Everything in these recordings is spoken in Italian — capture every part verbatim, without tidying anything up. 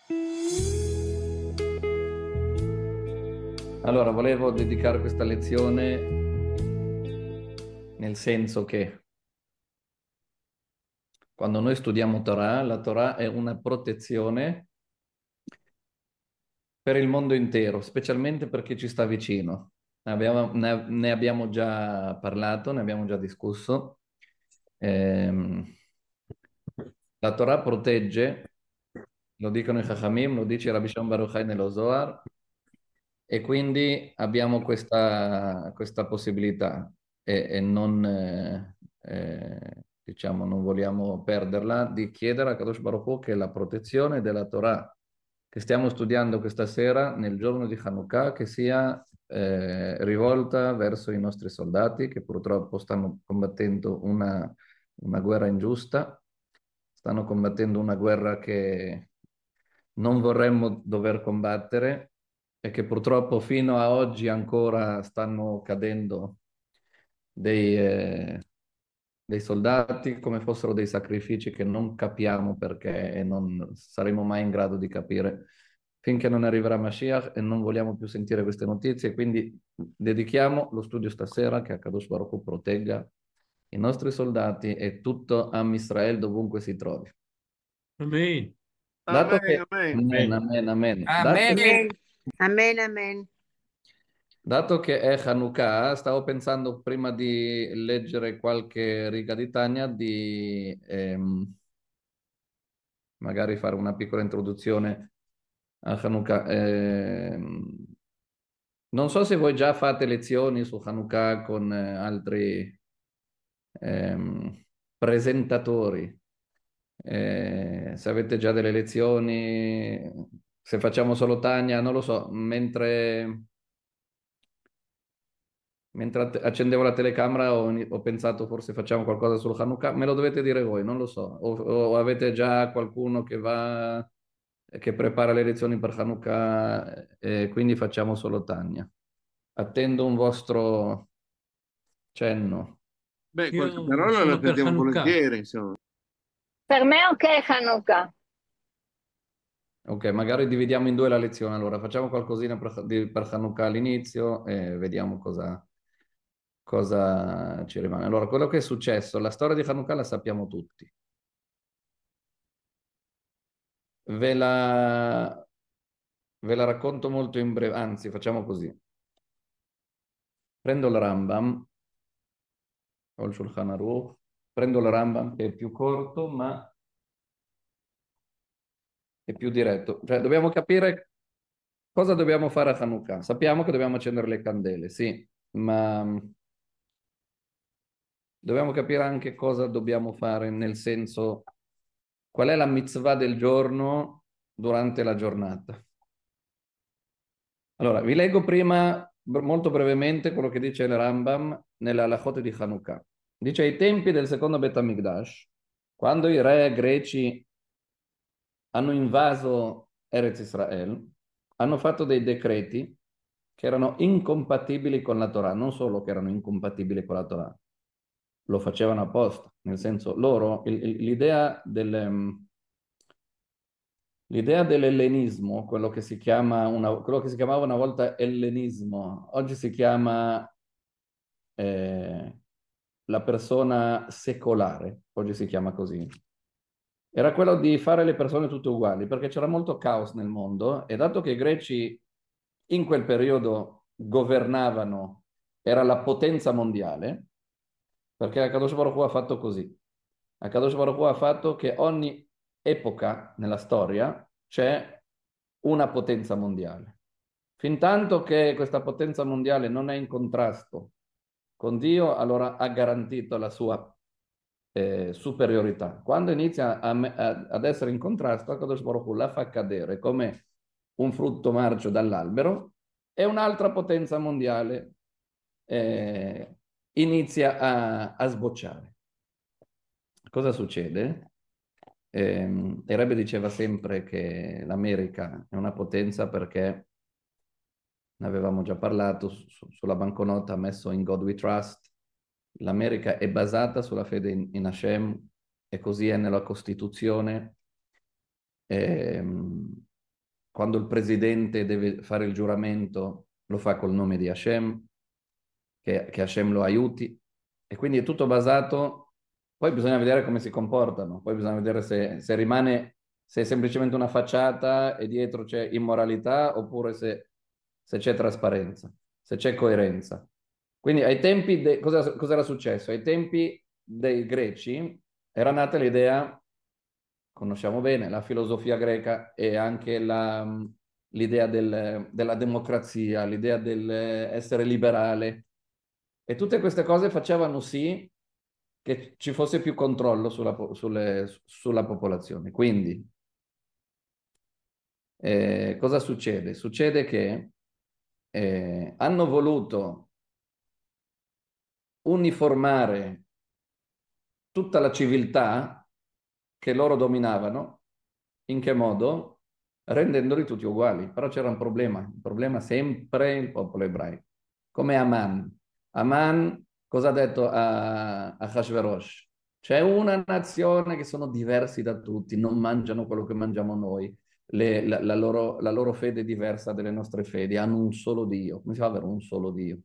Allora, volevo dedicare questa lezione nel senso che quando noi studiamo Torah, la Torah è una protezione per il mondo intero, specialmente per chi ci sta vicino. Abbiamo- ne, ne abbiamo già parlato, ne abbiamo già discusso. Ehm, la Torah protegge, lo dicono i Chachamim, lo dice Rabbi Shimon Bar Yochai nello Zohar, e quindi abbiamo questa, questa possibilità e, e non, eh, eh, diciamo, non vogliamo perderla di chiedere a Kadosh Baruch Hu che la protezione della Torah che stiamo studiando questa sera nel giorno di Hanukkah che sia eh, rivolta verso i nostri soldati che purtroppo stanno combattendo una, una guerra ingiusta, stanno combattendo una guerra che non vorremmo dover combattere e che purtroppo fino a oggi ancora stanno cadendo dei, eh, dei soldati come fossero dei sacrifici che non capiamo perché e non saremo mai in grado di capire finché non arriverà Mashiach e non vogliamo più sentire queste notizie. Quindi dedichiamo lo studio stasera che Akadosh Baruch Hu protegga i nostri soldati e tutto Am Israel dovunque si trovi. Amen. Dato Amen, che, amen. amen, Amen. amen, amen. Dato Amen. che, Amen. Amen, amen. dato che è Hanukkah, stavo pensando prima di leggere qualche riga di Tanya di ehm, magari fare una piccola introduzione a Hanukkah. Ehm, non so se voi già fate lezioni su Hanukkah con eh, altri ehm, presentatori. Eh, se avete già delle lezioni, se facciamo solo Tania, non lo so, mentre, mentre att- accendevo la telecamera ho, ho pensato forse facciamo qualcosa sul Hanukkah, me lo dovete dire voi, non lo so, o, o avete già qualcuno che va, che prepara le lezioni per Hanukkah e quindi facciamo solo Tania. Attendo un vostro cenno. Beh, qualche Io parola la sono per perdiamo Hanukkah. volentieri, insomma. Per me ok Hanukkah. Ok, magari dividiamo in due la lezione. Allora, facciamo qualcosina per, di- per Hanukkah all'inizio e vediamo cosa, cosa ci rimane. Allora, quello che è successo, la storia di Hanukkah la sappiamo tutti. Ve la, ve la racconto molto in breve, anzi, facciamo così. Prendo il Rambam, o il Shulchan Aruch, prendo il Rambam che è più corto, ma è più diretto. Cioè, dobbiamo capire cosa dobbiamo fare a Hanukkah. Sappiamo che dobbiamo accendere le candele, sì, ma dobbiamo capire anche cosa dobbiamo fare, nel senso, qual è la mitzvah del giorno durante la giornata. Allora, vi leggo prima br- molto brevemente quello che dice il Rambam nella Halachot di Hanukkah. Dice, ai tempi del secondo Bet HaMikdash, quando i re greci hanno invaso Eretz Israel, hanno fatto dei decreti che erano incompatibili con la Torah, non solo che erano incompatibili con la Torah, lo facevano apposta, nel senso loro, il- il- l'idea del, ehm, l'idea dell'ellenismo, quello che si chiama una, quello che si chiamava una volta ellenismo, oggi si chiama eh, la persona secolare, oggi si chiama così, era quello di fare le persone tutte uguali, perché c'era molto caos nel mondo e dato che i greci in quel periodo governavano, era la potenza mondiale, perché Akadosh Baruch Hu ha fatto così. Akadosh Baruch Hu ha fatto che ogni epoca nella storia c'è una potenza mondiale. Fintanto che questa potenza mondiale non è in contrasto con Dio, allora ha garantito la sua eh, superiorità. Quando inizia a me- a- ad essere in contrasto, Akadosh Baruch Hu la fa cadere come un frutto marcio dall'albero e un'altra potenza mondiale eh, inizia a, a sbocciare. Cosa succede? Ehm, il Rebbe diceva sempre che l'America è una potenza perché ne avevamo già parlato, su- sulla banconota ha messo in God We Trust. L'America è basata sulla fede in, in Hashem e così è nella Costituzione. Ehm, quando il presidente deve fare il giuramento lo fa col nome di Hashem, che, che Hashem lo aiuti, e quindi è tutto basato, poi bisogna vedere come si comportano, poi bisogna vedere se, se rimane, se è semplicemente una facciata e dietro c'è immoralità, oppure se, se c'è trasparenza, se c'è coerenza. Quindi ai tempi, de, cosa, cosa era successo? Ai tempi dei greci era nata l'idea, conosciamo bene, la filosofia greca e anche la, l'idea del, della democrazia, l'idea dell'essere liberale, e tutte queste cose facevano sì che ci fosse più controllo sulla, sulle, sulla popolazione. Quindi, eh, cosa succede? Succede che eh, hanno voluto uniformare tutta la civiltà che loro dominavano. In che modo? Rendendoli tutti uguali. Però c'era un problema, il problema sempre il popolo ebraico. Come Aman. Aman cosa ha detto a, a Hashverosh? C'è una nazione che sono diversi da tutti, non mangiano quello che mangiamo noi, Le, la, la, loro, la loro fede è diversa dalle nostre fedi, hanno un solo Dio. Come si fa ad avere un solo Dio?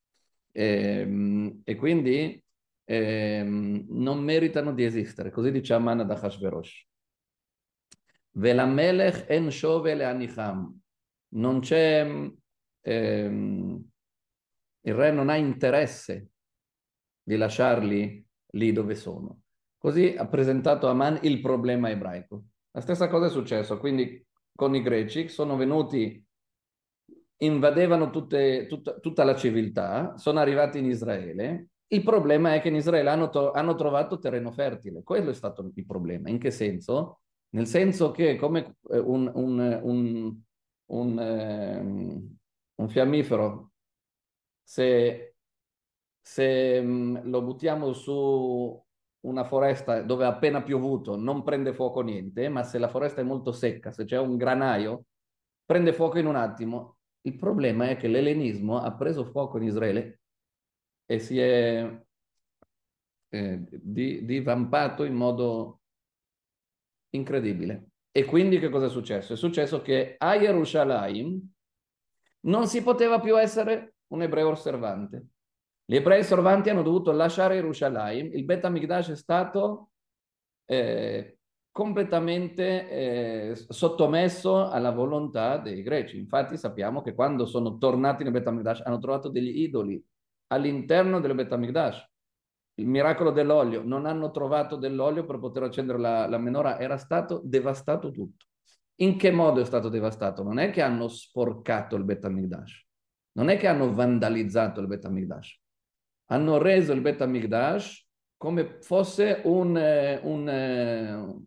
E, e quindi ehm, non meritano di esistere. Così dice Aman ad Ahashverosh. Velamelech en shove leanicham. Non c'è, ehm, il re non ha interesse di lasciarli lì dove sono. Così ha presentato Aman il problema ebraico. La stessa cosa è successo, quindi con i greci sono venuti, invadevano tutte, tutta, tutta la civiltà, sono arrivati in Israele. Il problema è che in Israele hanno, to- hanno trovato terreno fertile. Quello è stato il problema. In che senso? Nel senso che come eh, un, un, un, un, ehm, un fiammifero, se, se mh, lo buttiamo su una foresta dove ha appena piovuto, non prende fuoco niente, ma se la foresta è molto secca, se c'è un granaio, prende fuoco in un attimo. Il problema è che l'ellenismo ha preso fuoco in Israele e si è eh, di- divampato in modo incredibile. E quindi che cosa è successo? È successo che a Gerusalemme non si poteva più essere un ebreo osservante. Gli ebrei osservanti hanno dovuto lasciare Gerusalemme, il Bet HaMikdash è stato eh, completamente eh, sottomesso alla volontà dei greci. Infatti sappiamo che quando sono tornati nel Bet HaMikdash hanno trovato degli idoli all'interno del Bet HaMikdash. Il miracolo dell'olio, non hanno trovato dell'olio per poter accendere la, la menorah, era stato devastato tutto. In che modo è stato devastato? Non è che hanno sporcato il Bet HaMikdash, non è che hanno vandalizzato il Bet HaMikdash, hanno reso il Bet HaMikdash come fosse un, eh, un, eh,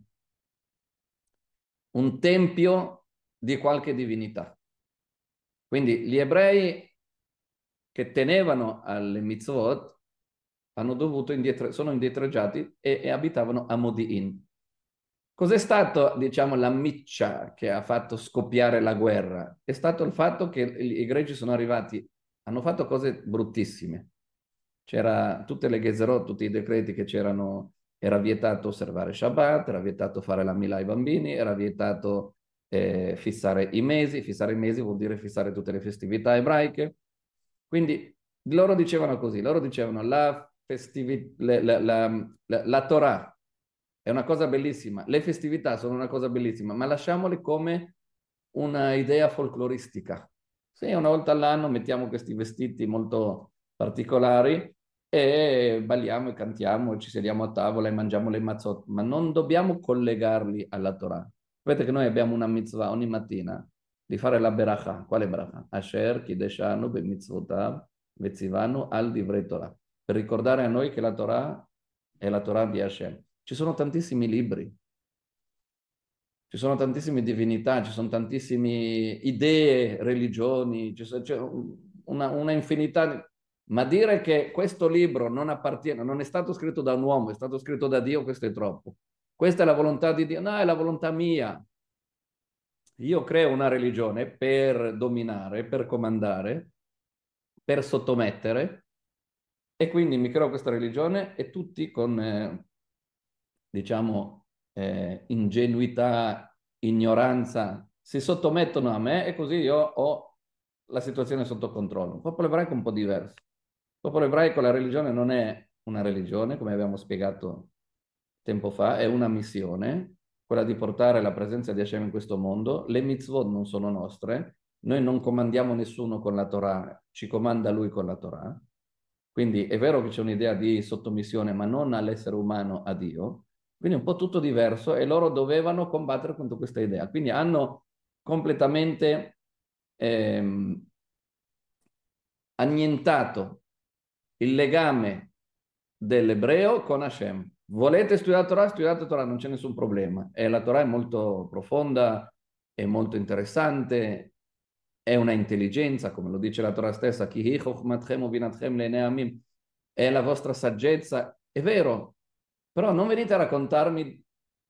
un tempio di qualche divinità. Quindi gli ebrei che tenevano alle mitzvot hanno dovuto indietro, sono indietreggiati e, e abitavano a Modi'in. Cos'è stato, diciamo, la miccia che ha fatto scoppiare la guerra? È stato il fatto che i, i greci sono arrivati, hanno fatto cose bruttissime. C'era tutte le Gezerot, tutti i decreti che c'erano, era vietato osservare Shabbat, era vietato fare la Mila ai bambini, era vietato eh, fissare i mesi, fissare i mesi vuol dire fissare tutte le festività ebraiche. Quindi loro dicevano così, loro dicevano la, festivi- la, la, la, la, la Torah è una cosa bellissima, le festività sono una cosa bellissima, ma lasciamole come una idea folcloristica. Sì, una volta all'anno mettiamo questi vestiti molto particolari e balliamo e cantiamo e ci sediamo a tavola e mangiamo le mazzot, ma non dobbiamo collegarli alla Torah. Sapete che noi abbiamo una mitzvah ogni mattina di fare la beracha. Quale beracha? Asher kideshanu b'mitzvotav vetzivanu al divrei Torah. Per ricordare a noi che la Torah è la Torah di Hashem. Ci sono tantissimi libri, ci sono tantissime divinità, ci sono tantissime idee, religioni, c'è una, una infinità. Ma dire che questo libro non appartiene, non è stato scritto da un uomo, è stato scritto da Dio, questo è troppo. Questa è la volontà di Dio, no, è la volontà mia. Io creo una religione per dominare, per comandare, per sottomettere, e quindi mi creo questa religione e tutti con, eh, diciamo, eh, ingenuità, ignoranza, si sottomettono a me e così io ho la situazione sotto controllo. Il popolo ebraico è un po' diverso. Il popolo ebraico, la religione non è una religione, come abbiamo spiegato tempo fa, è una missione, quella di portare la presenza di Hashem in questo mondo. Le mitzvot non sono nostre, noi non comandiamo nessuno con la Torah, ci comanda lui con la Torah. Quindi è vero che c'è un'idea di sottomissione, ma non all'essere umano, a Dio. Quindi è un po' tutto diverso e loro dovevano combattere contro questa idea. Quindi hanno completamente ehm, annientato il legame dell'ebreo con Hashem. Volete studiare la Torah? Studiate la Torah, non c'è nessun problema. E la Torah è molto profonda, è molto interessante, è una intelligenza, come lo dice la Torah stessa, Ki chokhmatchem uvinatchem le'nei amim, è la vostra saggezza. È vero, però non venite a raccontarmi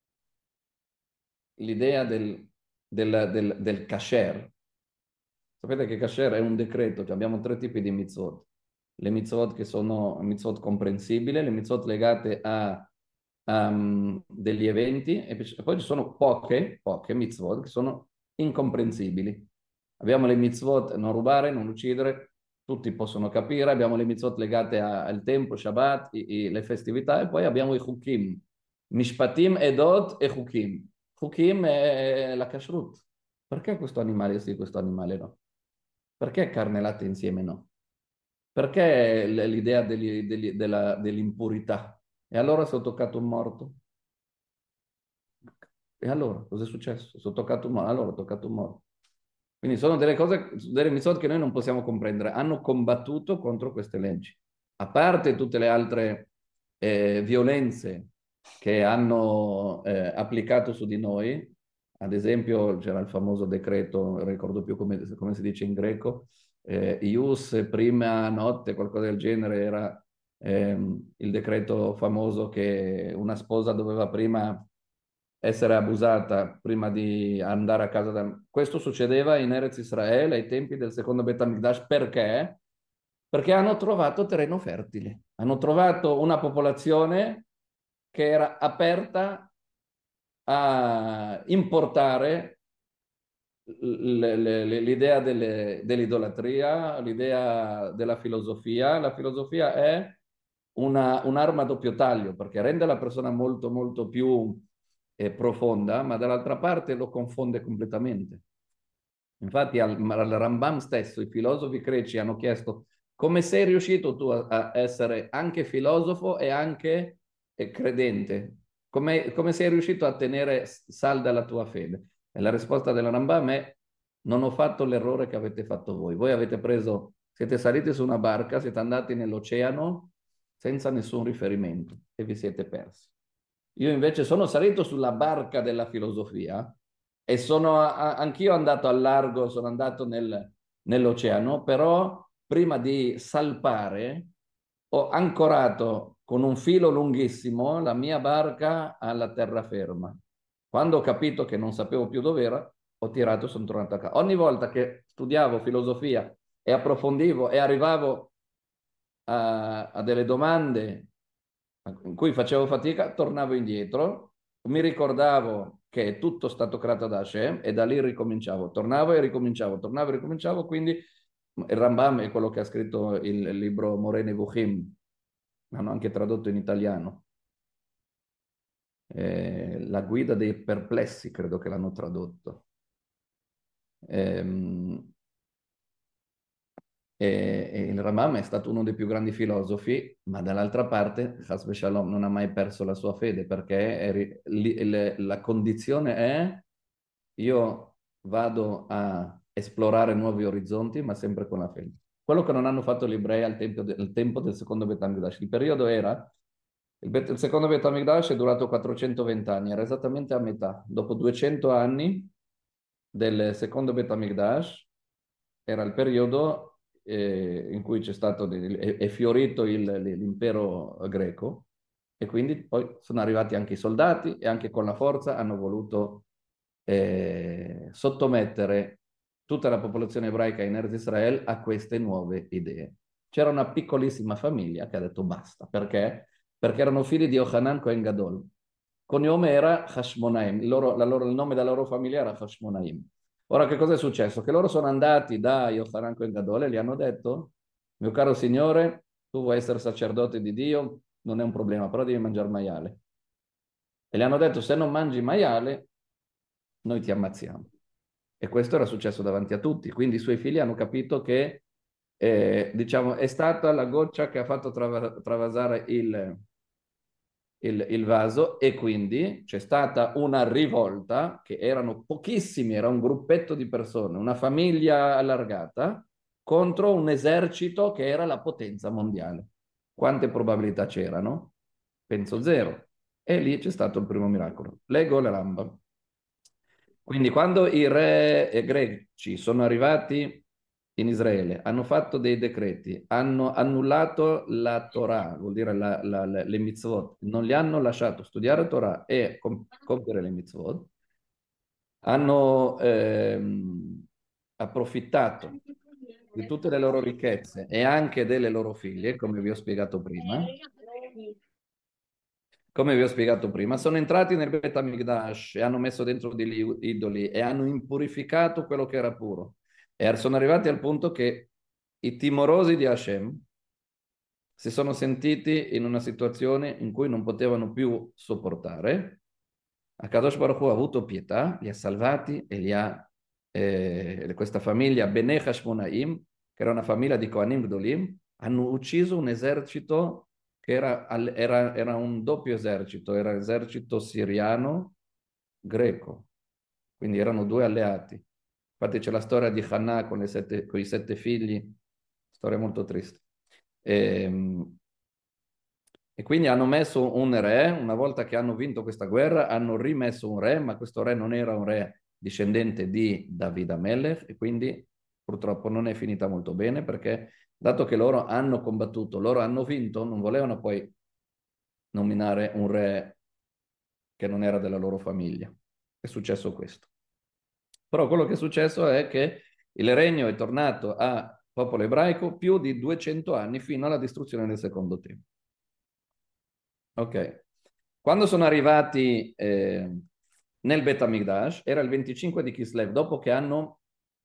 l'idea del, del, del, del kasher. Sapete che kasher è un decreto, cioè abbiamo tre tipi di mitzvot. Le mitzvot che sono mitzvot comprensibili, le mitzvot legate a, a um, degli eventi, e poi ci sono poche, poche mitzvot che sono incomprensibili. Abbiamo le mitzvot non rubare, non uccidere, tutti possono capire, abbiamo le mitzvot legate a, al tempo, Shabbat, i, i, le festività, e poi abbiamo i chukim, mishpatim, edot e chukim. Chukim è la kashrut. Perché questo animale sì, questo animale no? Perché carne e latte insieme no? Perché l'idea degli, degli, della, dell'impurità? E allora se ho toccato un morto? E allora cosa è successo? Se ho toccato un morto, allora ho toccato un morto. Quindi sono delle cose, delle mitzvot che noi non possiamo comprendere. Hanno combattuto contro queste leggi. A parte tutte le altre eh, violenze che hanno eh, applicato su di noi, ad esempio c'era il famoso decreto, non ricordo più come, come si dice in greco, eh, ius prima notte, qualcosa del genere, era ehm, il decreto famoso che una sposa doveva prima essere abusata prima di andare a casa. Da... Questo succedeva in Erez Israele ai tempi del secondo Bet HaMikdash. Perché? Perché hanno trovato terreno fertile. Hanno trovato una popolazione che era aperta a importare l'idea dell'idolatria, l'idea della filosofia. La filosofia è una, un'arma a doppio taglio perché rende la persona molto, molto più eh, profonda, ma dall'altra parte lo confonde completamente. Infatti al, al Rambam stesso i filosofi greci hanno chiesto come sei riuscito tu a, a essere anche filosofo e anche eh, credente? Come, come sei riuscito a tenere salda la tua fede? E la risposta della Rambam è: non ho fatto l'errore che avete fatto voi. Voi avete preso, siete saliti su una barca, siete andati nell'oceano senza nessun riferimento e vi siete persi. Io invece sono salito sulla barca della filosofia e sono a, anch'io andato al largo, sono andato nel, nell'oceano, però prima di salpare ho ancorato con un filo lunghissimo la mia barca alla terraferma. Quando ho capito che non sapevo più dove era, ho tirato e sono tornato a casa. Ogni volta che studiavo filosofia e approfondivo e arrivavo a, a delle domande in cui facevo fatica, tornavo indietro, mi ricordavo che è tutto stato creato da Hashem e da lì ricominciavo, tornavo e ricominciavo, tornavo e ricominciavo, quindi il Rambam è quello che ha scritto il, il libro Moreh Nevuchim, l'hanno anche tradotto in italiano. Eh, la guida dei perplessi, credo che l'hanno tradotto. Ehm, E, e il Rambam è stato uno dei più grandi filosofi, ma dall'altra parte Chas v'Shalom non ha mai perso la sua fede, perché è, li, le, la condizione è: io vado a esplorare nuovi orizzonti, ma sempre con la fede. Quello che non hanno fatto gli ebrei al tempo, de, al tempo del secondo Bet HaMikdash. Il periodo era, il, bet, il secondo Bet HaMikdash è durato quattrocentoventi anni, era esattamente a metà. Dopo duecento anni del secondo Bet HaMikdash era il periodo eh, in cui c'è stato, è, è fiorito l'impero greco, e quindi poi sono arrivati anche i soldati e anche con la forza hanno voluto eh, sottomettere tutta la popolazione ebraica in Erez Israel a queste nuove idee. C'era una piccolissima famiglia che ha detto basta. Perché? Perché erano figli di Yochanan Cohen Gadol. Cognome era Hashmonaim, il, loro, la loro, il nome della loro famiglia era Hashmonaim. Ora, che cosa è successo? Che loro sono andati da Yochanan Cohen Gadol e gli hanno detto, mio caro signore, tu vuoi essere sacerdote di Dio, non è un problema, però devi mangiare maiale. E gli hanno detto, se non mangi maiale, noi ti ammazziamo. E questo era successo davanti a tutti. Quindi i suoi figli hanno capito che, eh, diciamo, è stata la goccia che ha fatto trava- travasare il, il, il vaso, e quindi c'è stata una rivolta, che erano pochissimi, era un gruppetto di persone, una famiglia allargata, contro un esercito che era la potenza mondiale. Quante probabilità c'erano? Penso zero. E lì c'è stato il primo miracolo. Leggo la Rambam. Quindi quando i re eh, greci sono arrivati in Israele, hanno fatto dei decreti, hanno annullato la Torah, vuol dire la- la- la- le mitzvot, non li hanno lasciato studiare Torah e com- compiere le mitzvot, hanno ehm, approfittato di tutte le loro ricchezze e anche delle loro figlie, come vi ho spiegato prima. Come vi ho spiegato prima, sono entrati nel Bet HaMikdash e hanno messo dentro degli idoli e hanno impurificato quello che era puro. E sono arrivati al punto che i timorosi di Hashem si sono sentiti in una situazione in cui non potevano più sopportare. Akadosh Baruch Hu ha avuto pietà, li ha salvati e li ha, eh, questa famiglia Benei Hashmonaim, che era una famiglia di Kohanim Gdolim, hanno ucciso un esercito che era, al- era, era un doppio esercito, era l'esercito siriano greco, quindi erano due alleati. Infatti c'è la storia di Hannah con, le sette, con i sette figli, storia molto triste. Ehm, e quindi hanno messo un re, una volta che hanno vinto questa guerra, hanno rimesso un re, ma questo re non era un re discendente di David Amelech, e quindi purtroppo non è finita molto bene, perché dato che loro hanno combattuto, loro hanno vinto, non volevano poi nominare un re che non era della loro famiglia. È successo questo. Però quello che è successo è che il regno è tornato a popolo ebraico più di duecento anni, fino alla distruzione del secondo tempio. Ok. Quando sono arrivati eh, nel Bet HaMikdash, era il venticinque di Kislev, dopo che hanno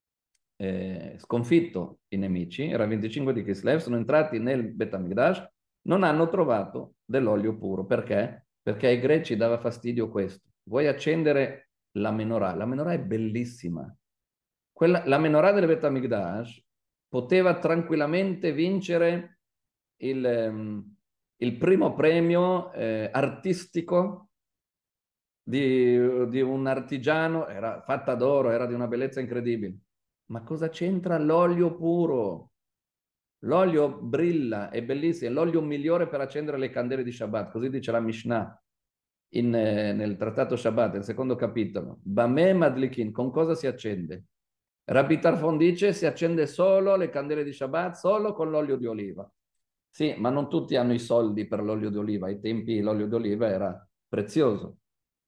eh, sconfitto i nemici, era il venticinque di Kislev, sono entrati nel Bet HaMikdash, non hanno trovato dell'olio puro. Perché? Perché ai greci dava fastidio questo. Vuoi accendere la menorah? La menorah è bellissima. Quella, la menorah del Bet HaMikdash poteva tranquillamente vincere il, ehm, il primo premio eh, artistico di, di un artigiano, era fatta d'oro, era di una bellezza incredibile. Ma cosa c'entra l'olio puro? L'olio brilla, è bellissimo, è l'olio migliore per accendere le candele di Shabbat, così dice la Mishnah in, eh, nel trattato Shabbat, nel secondo capitolo. Bameh madlikin, con cosa si accende? Rabbi Tarfon dice si accende solo le candele di Shabbat, solo con l'olio di oliva. Sì, ma non tutti hanno i soldi per l'olio di oliva. Ai tempi l'olio di oliva era prezioso.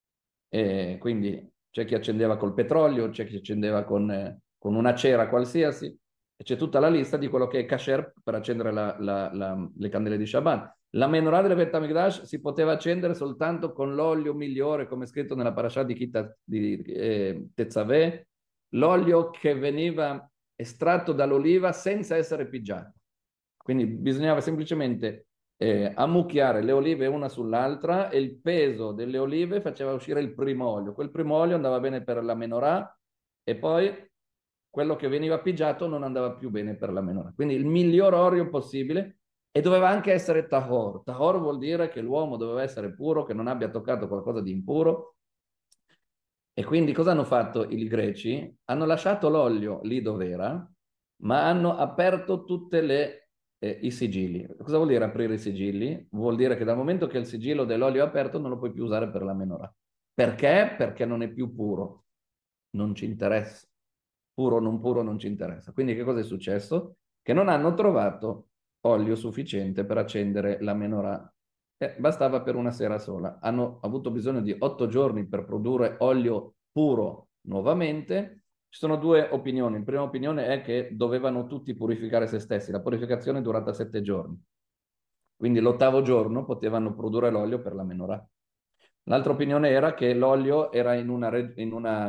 E quindi c'è chi accendeva col petrolio, c'è chi accendeva con, eh, con una cera qualsiasi, e c'è tutta la lista di quello che è kasher per accendere la, la, la, le candele di Shabbat. La menorah del Bet HaMikdash si poteva accendere soltanto con l'olio migliore, come scritto nella parasha di, Kita, di eh, Tetzaveh, l'olio che veniva estratto dall'oliva senza essere pigiato. Quindi bisognava semplicemente eh, ammucchiare le olive una sull'altra, e il peso delle olive faceva uscire il primo olio. Quel primo olio andava bene per la menorah, e poi quello che veniva pigiato non andava più bene per la menorah. Quindi il miglior olio possibile, e doveva anche essere tahor. Tahor vuol dire che l'uomo doveva essere puro, che non abbia toccato qualcosa di impuro. E quindi cosa hanno fatto i greci? Hanno lasciato l'olio lì dove era, ma hanno aperto tutte le eh, i sigilli. Cosa vuol dire aprire i sigilli? Vuol dire che dal momento che il sigillo dell'olio è aperto non lo puoi più usare per la menorah. Perché? Perché non è più puro. Non ci interessa. Puro o non puro non ci interessa. Quindi che cosa è successo? Che non hanno trovato olio sufficiente per accendere la menorah. Eh, bastava per una sera sola. Hanno avuto bisogno di otto giorni per produrre olio puro nuovamente. Ci sono due opinioni. La prima opinione è che dovevano tutti purificare se stessi. La purificazione è durata sette giorni. Quindi l'ottavo giorno potevano produrre l'olio per la menorah. L'altra opinione era che l'olio era in una, in una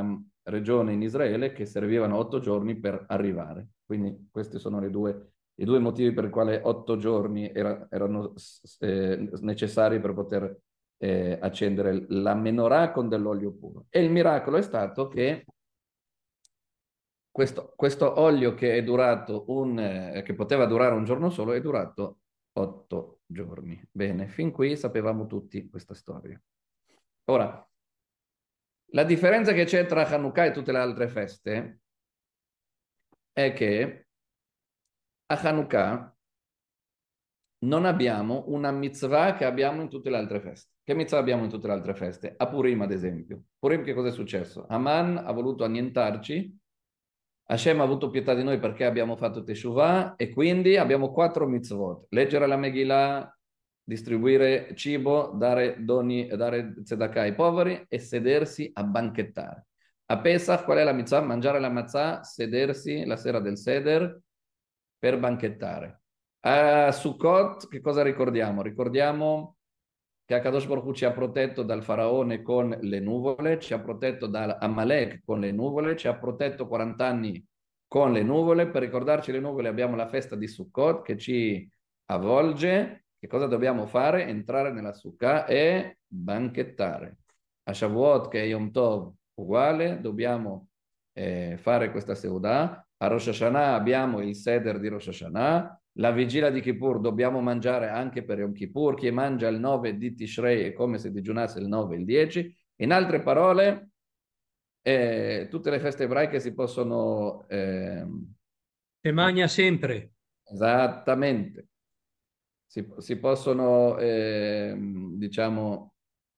regione in Israele che servivano otto giorni per arrivare. Quindi questi sono le due, i due motivi per i quali otto giorni era, erano eh, necessari per poter eh, accendere la menorah con dell'olio puro. E il miracolo è stato che questo, questo olio che è durato un, eh, che poteva durare un giorno solo è durato otto giorni. Bene, fin qui sapevamo tutti questa storia. Ora, la differenza che c'è tra Hanukkah e tutte le altre feste è che a Hanukkah non abbiamo una mitzvah che abbiamo in tutte le altre feste. Che mitzvah abbiamo in tutte le altre feste? A Purim, ad esempio. Purim che cosa è successo? Haman ha voluto annientarci, Hashem ha avuto pietà di noi perché abbiamo fatto Teshuvah e quindi abbiamo quattro mitzvot. Leggere la Megillah, distribuire cibo, dare doni, dare tzedakah ai poveri e sedersi a banchettare. A Pesach qual è la mitzvah? Mangiare la matzah, sedersi la sera del seder per banchettare. A Sukkot che cosa ricordiamo? Ricordiamo che Akadosh Baruch Hu ci ha protetto dal faraone con le nuvole, ci ha protetto da Amalek con le nuvole, ci ha protetto quaranta anni con le nuvole. Per ricordarci le nuvole abbiamo la festa di Sukkot che ci avvolge. Che cosa dobbiamo fare? Entrare nella Sukkah e banchettare. A Shavuot, che è Yom Tov, uguale, dobbiamo eh, fare questa Seudah. A Rosh Hashanah abbiamo il Seder di Rosh Hashanah. La vigilia di Kippur dobbiamo mangiare anche per Yom Kippur. Chi mangia il nove di Tishrei è come se digiunasse il nove e il dieci. In altre parole, eh, tutte le feste ebraiche si possono... Eh, Se magna sempre. Esattamente. Si, si possono, eh, diciamo,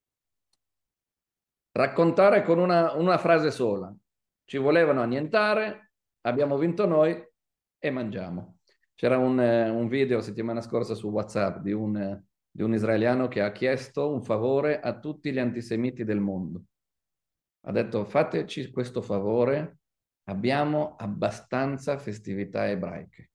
raccontare con una, una frase sola. Ci volevano annientare, abbiamo vinto noi e mangiamo. C'era un, eh, un video settimana scorsa su WhatsApp di un, eh, di un israeliano che ha chiesto un favore a tutti gli antisemiti del mondo. Ha detto, fateci questo favore, abbiamo abbastanza festività ebraiche.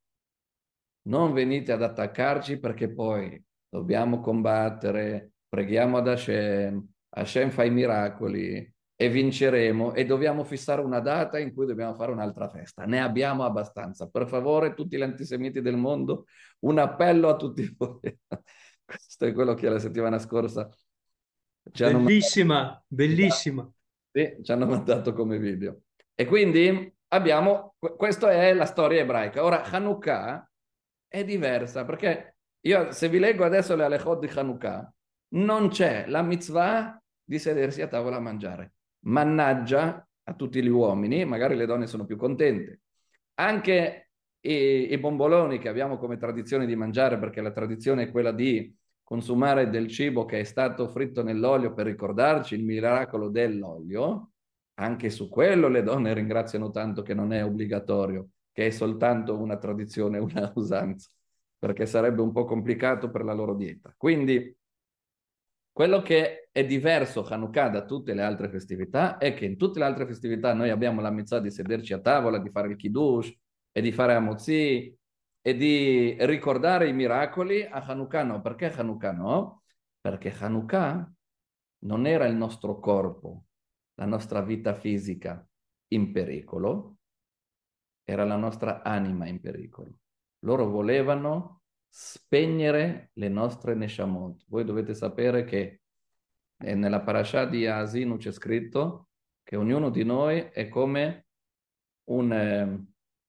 Non venite ad attaccarci perché poi dobbiamo combattere, preghiamo ad Hashem, Hashem fa i miracoli e vinceremo e dobbiamo fissare una data in cui dobbiamo fare un'altra festa. Ne abbiamo abbastanza. Per favore, tutti gli antisemiti del mondo, un appello a tutti voi. Questo è quello che la settimana scorsa ci hanno Bellissima, mandato. bellissima. Sì, ci hanno mandato come video. E quindi abbiamo, questa è la storia ebraica. Ora, Hanukkah è diversa, perché io se vi leggo adesso le Alechot di Hanukkah, non c'è la mitzvah di sedersi a tavola a mangiare. Mannaggia a tutti gli uomini, magari le donne sono più contente. Anche i, i bomboloni che abbiamo come tradizione di mangiare, perché la tradizione è quella di consumare del cibo che è stato fritto nell'olio per ricordarci il miracolo dell'olio, anche su quello le donne ringraziano tanto che non è obbligatorio, che è soltanto una tradizione, una usanza, perché sarebbe un po' complicato per la loro dieta. Quindi quello che è diverso Hanukkah da tutte le altre festività è che in tutte le altre festività noi abbiamo la mitzvah di sederci a tavola, di fare il kiddush e di fare Hamotzi e di ricordare i miracoli. A Hanukkah no. Perché Hanukkah no? Perché Hanukkah non era il nostro corpo, la nostra vita fisica in pericolo, era la nostra anima in pericolo. Loro volevano spegnere le nostre neshamot. Voi dovete sapere che eh, nella parasha di Asinu c'è scritto che ognuno di noi è come un, eh,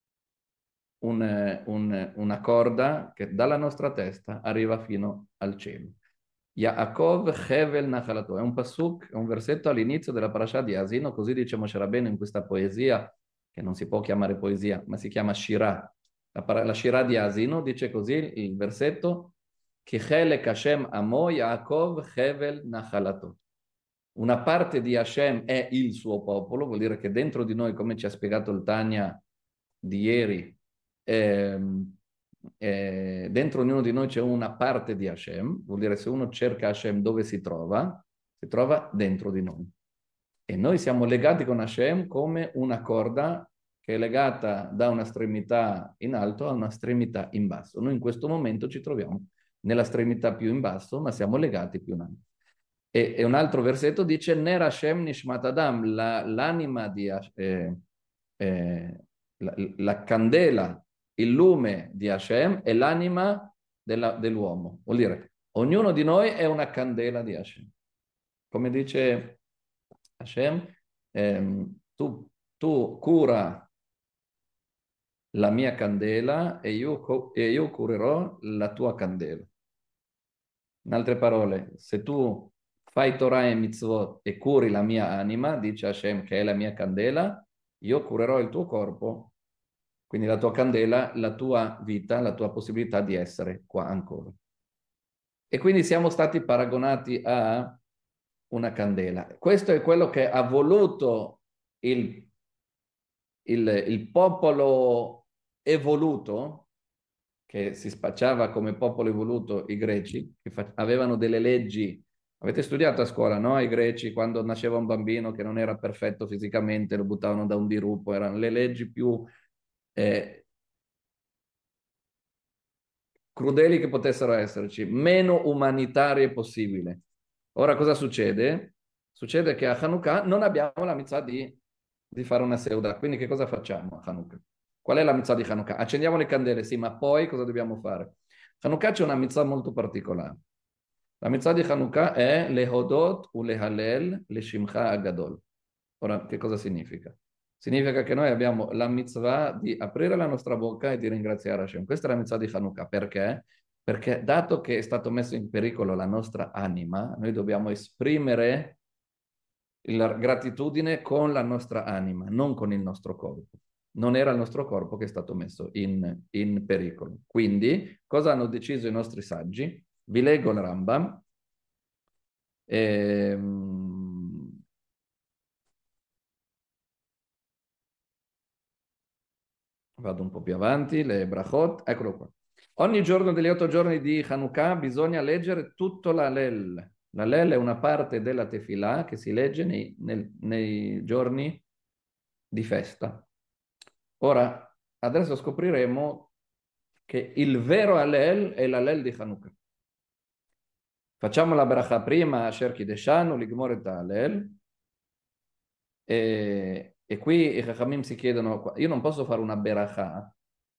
un, eh, un, una corda che dalla nostra testa arriva fino al cielo. Yaakov Hevel Nachalato, è un pasuk, è un versetto all'inizio della parasha di Asino, così dice Moshe Rabbeinu in questa poesia, che non si può chiamare poesia, ma si chiama Shirah. La, la Shirah di Asino dice così il versetto, Ki chelek Hashem amo Yaakov Hevel Nachalato. Una parte di Hashem è il suo popolo, vuol dire che dentro di noi, come ci ha spiegato il Tanya di ieri, ehm, eh, dentro ognuno di noi c'è una parte di Hashem, vuol dire se uno cerca Hashem dove si trova, si trova dentro di noi. E noi siamo legati con Hashem come una corda che è legata da una estremità in alto a una estremità in basso. Noi in questo momento ci troviamo nella estremità più in basso, ma siamo legati più in alto. E, e un altro versetto dice Ner Hashem Nishmat Adam, la, l'anima di eh, eh, la, la candela, il lume di Hashem è l'anima della, dell'uomo. Vuol dire, ognuno di noi è una candela di Hashem. Come dice Hashem, ehm, tu, tu cura la mia candela e io, e io curerò la tua candela. In altre parole, se tu fai Torah e mitzvot e curi la mia anima, dice Hashem che è la mia candela, io curerò il tuo corpo, quindi la tua candela, la tua vita, la tua possibilità di essere qua ancora. E quindi siamo stati paragonati a una candela. Questo è quello che ha voluto il, il, il popolo evoluto, che si spacciava come popolo evoluto, i greci, che avevano delle leggi. Avete studiato a scuola, no? I greci, quando nasceva un bambino che non era perfetto fisicamente, lo buttavano da un dirupo, erano le leggi più eh, crudeli che potessero esserci, meno umanitarie possibile. Ora cosa succede? Succede che a Hanukkah non abbiamo la mitzvah di, di fare una seuda, quindi che cosa facciamo a Hanukkah? Qual è la mitzvah di Hanukkah? Accendiamo le candele, sì, ma poi cosa dobbiamo fare? Hanukkah c'è una mitzvah molto particolare. La mitzvah di Hanukkah è lehodot u lehalel le shimcha agadol. Ora, che cosa significa? Significa che noi abbiamo la mitzvah di aprire la nostra bocca e di ringraziare Hashem. Questa è la mitzvah di Hanukkah. Perché? Perché dato che è stato messo in pericolo la nostra anima, noi dobbiamo esprimere la gratitudine con la nostra anima, non con il nostro corpo. Non era il nostro corpo che è stato messo in, in pericolo. Quindi, cosa hanno deciso i nostri saggi? Vi leggo il Rambam. Ehm... Vado un po' più avanti, le brachot, eccolo qua. Ogni giorno degli otto giorni di Hanukkah bisogna leggere tutto l'Alel. L'Alel è una parte della Tefillah che si legge nei, nel, nei giorni di festa. Ora, adesso scopriremo che il vero Alel è l'Alel di Hanukkah. Facciamo la bracha prima, Asher Kideshanu, Ligmoret Alel. E, e qui i Chachamim si chiedono, io non posso fare una beracha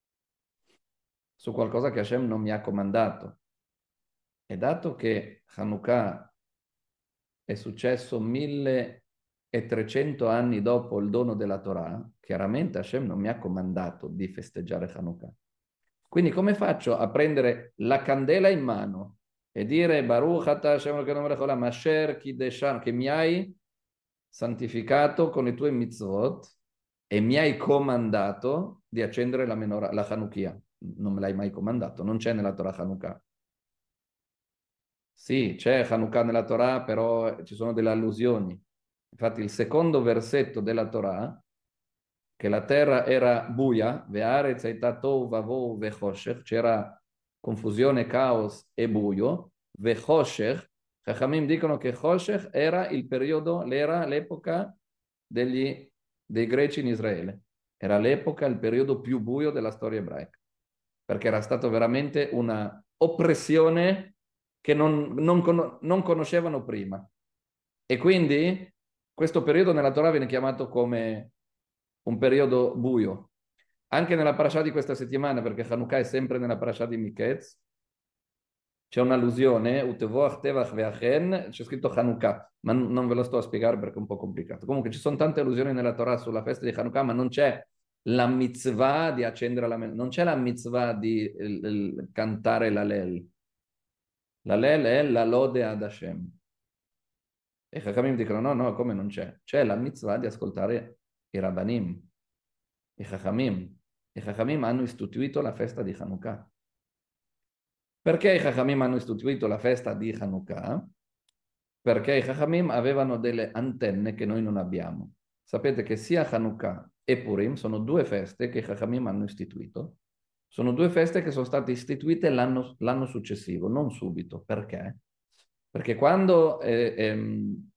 su qualcosa che Hashem non mi ha comandato. E dato che Hanukkah è successo milletrecento anni dopo il dono della Torah, chiaramente Hashem non mi ha comandato di festeggiare Hanukkah. Quindi come faccio a prendere la candela in mano e dire Baruch Ata Hashem Elokeinu melech haolam asher kideshanu, che mi hai santificato con i tuoi mitzvot e mi hai comandato di accendere la menorah, la Hanukkah. Non me l'hai mai comandato, non c'è nella Torah Hanukkah. Sì, c'è Hanukkah nella Torah, però ci sono delle allusioni. Infatti il secondo versetto della Torah, che la terra era buia, ve'aretz hayta tohu vavohu ve'choshech, c'era confusione, caos e buio, ve'choshech, Chachamim dicono che Choshech era il periodo, l'era, l'epoca degli, dei greci in Israele. Era l'epoca, il periodo più buio della storia ebraica, perché era stata veramente una oppressione che non, non, non conoscevano prima. E quindi questo periodo nella Torah viene chiamato come un periodo buio. Anche nella parasha di questa settimana, perché Hanukkah è sempre nella parasha di Miketz, c'è un'allusione, Utevoach Tevach Veachen, c'è scritto Hanukkah, ma non ve lo sto a spiegare perché è un po' complicato. Comunque ci sono tante allusioni nella Torah sulla festa di Hanukkah, ma non c'è la mitzvah di accendere la menorah, non c'è la mitzvah di il, il, cantare l'Alel. L'Alel è la lode ad Hashem. E Chachamim dicono no, no, come non c'è? C'è la mitzvah di ascoltare i Rabbanim, i Chachamim. I Chachamim hanno istituito la festa di Hanukkah. Perché i Chachamim hanno istituito la festa di Hanukkah? Perché i Chachamim avevano delle antenne che noi non abbiamo. Sapete che sia Hanukkah e Purim sono due feste che i Chachamim hanno istituito. Sono due feste che sono state istituite l'anno, l'anno successivo, non subito. Perché? Perché quando eh, ehm,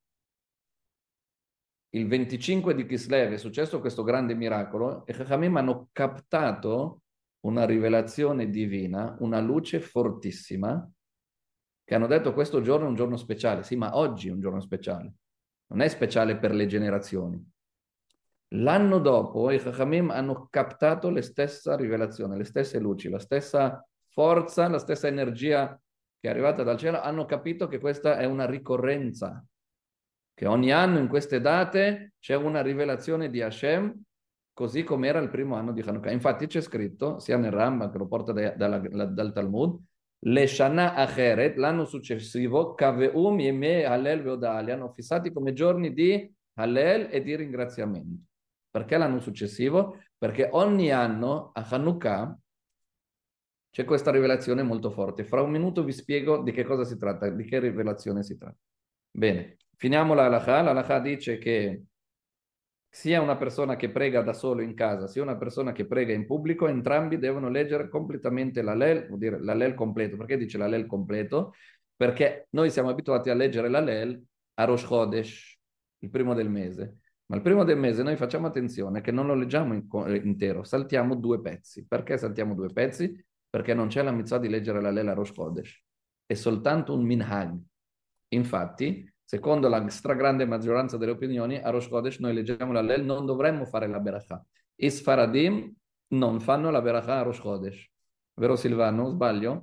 il venticinque di Kislev è successo questo grande miracolo, i Chachamim hanno captato una rivelazione divina, una luce fortissima, che hanno detto questo giorno è un giorno speciale. Sì, ma oggi è un giorno speciale. Non è speciale per le generazioni. L'anno dopo i Chachamim hanno captato la stessa rivelazione, le stesse luci, la stessa forza, la stessa energia che è arrivata dal cielo. Hanno capito che questa è una ricorrenza, che ogni anno in queste date c'è una rivelazione di Hashem, così come era il primo anno di Hanukkah. Infatti c'è scritto, sia nel Rambam che lo porta da, dalla, la, dal Talmud, le Shana Acheret, l'anno successivo, Kaveum Yemei Hallel Ve'odali, hanno fissati come giorni di Hallel e di ringraziamento. Perché l'anno successivo? Perché ogni anno a Hanukkah c'è questa rivelazione molto forte. Fra un minuto vi spiego di che cosa si tratta, di che rivelazione si tratta. Bene, finiamo la halakha. La halakha dice che sia una persona che prega da solo in casa, sia una persona che prega in pubblico, entrambi devono leggere completamente l'Halel, vuol dire l'Halel completo. Perché dice l'Halel completo? Perché noi siamo abituati a leggere l'Halel a Rosh Chodesh, il primo del mese. Ma il primo del mese noi facciamo attenzione che non lo leggiamo in, intero, saltiamo due pezzi. Perché saltiamo due pezzi? Perché non c'è la mitzvah di leggere l'Halel a Rosh Chodesh. È soltanto un minhag. Infatti, secondo la stragrande maggioranza delle opinioni, a Rosh Chodesh noi leggiamo l'Hallel, non dovremmo fare la Berachah. I Sfaradim non fanno la Berachah a Rosh Chodesh. Vero Silvano? Sbaglio?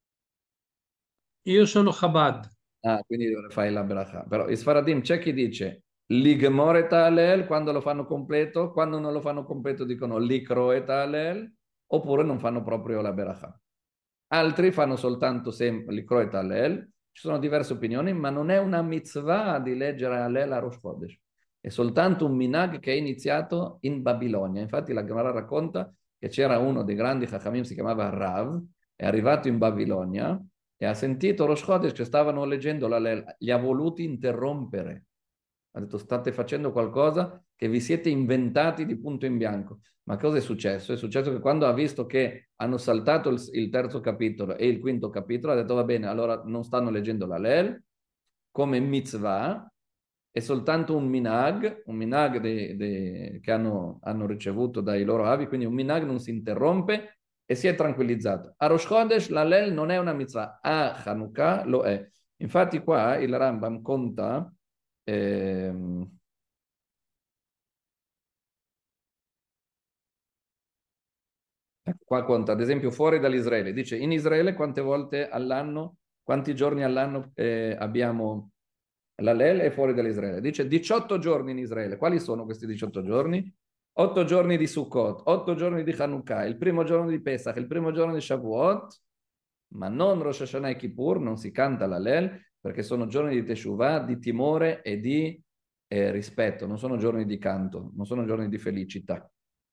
Io sono Chabad. Ah, quindi fai la Berachah. Però i Sfaradim c'è chi dice Ligmoret Hallel quando lo fanno completo, quando non lo fanno completo dicono Likroet Hallel, oppure non fanno proprio la Berachah. Altri fanno soltanto sempre Likroet Hallel. Ci sono diverse opinioni, ma non è una mitzvah di leggere Hallel a Rosh Chodesh. È soltanto un minhag che è iniziato in Babilonia. Infatti la Gemara racconta che c'era uno dei grandi Chachamim, si chiamava Rav, è arrivato in Babilonia e ha sentito Rosh Chodesh che stavano leggendo l'Hallel, li ha voluti interrompere. Ha detto state facendo qualcosa che vi siete inventati di punto in bianco. Ma cosa è successo? È successo che quando ha visto che hanno saltato il, il terzo capitolo e il quinto capitolo, ha detto va bene, allora non stanno leggendo l'Hallel come mitzvah, è soltanto un minhag, un minhag de, de, che hanno, hanno ricevuto dai loro avi, quindi un minhag non si interrompe e si è tranquillizzato. A Rosh Chodesh l'Hallel non è una mitzvah, a Hanukkah lo è. Infatti qua il Rambam conta ehm, qua conta, ad esempio, fuori dall'Israele. Dice, in Israele quante volte all'anno, quanti giorni all'anno eh, abbiamo l'Hallel e fuori dall'Israele? Dice diciotto giorni in Israele. Quali sono questi diciotto giorni? otto giorni di Sukkot, otto giorni di Hanukkah, il primo giorno di Pesach, il primo giorno di Shavuot, ma non Rosh Hashanah e Kippur, non si canta l'Hallel, perché sono giorni di Teshuvah, di timore e di eh, rispetto, non sono giorni di canto, non sono giorni di felicità.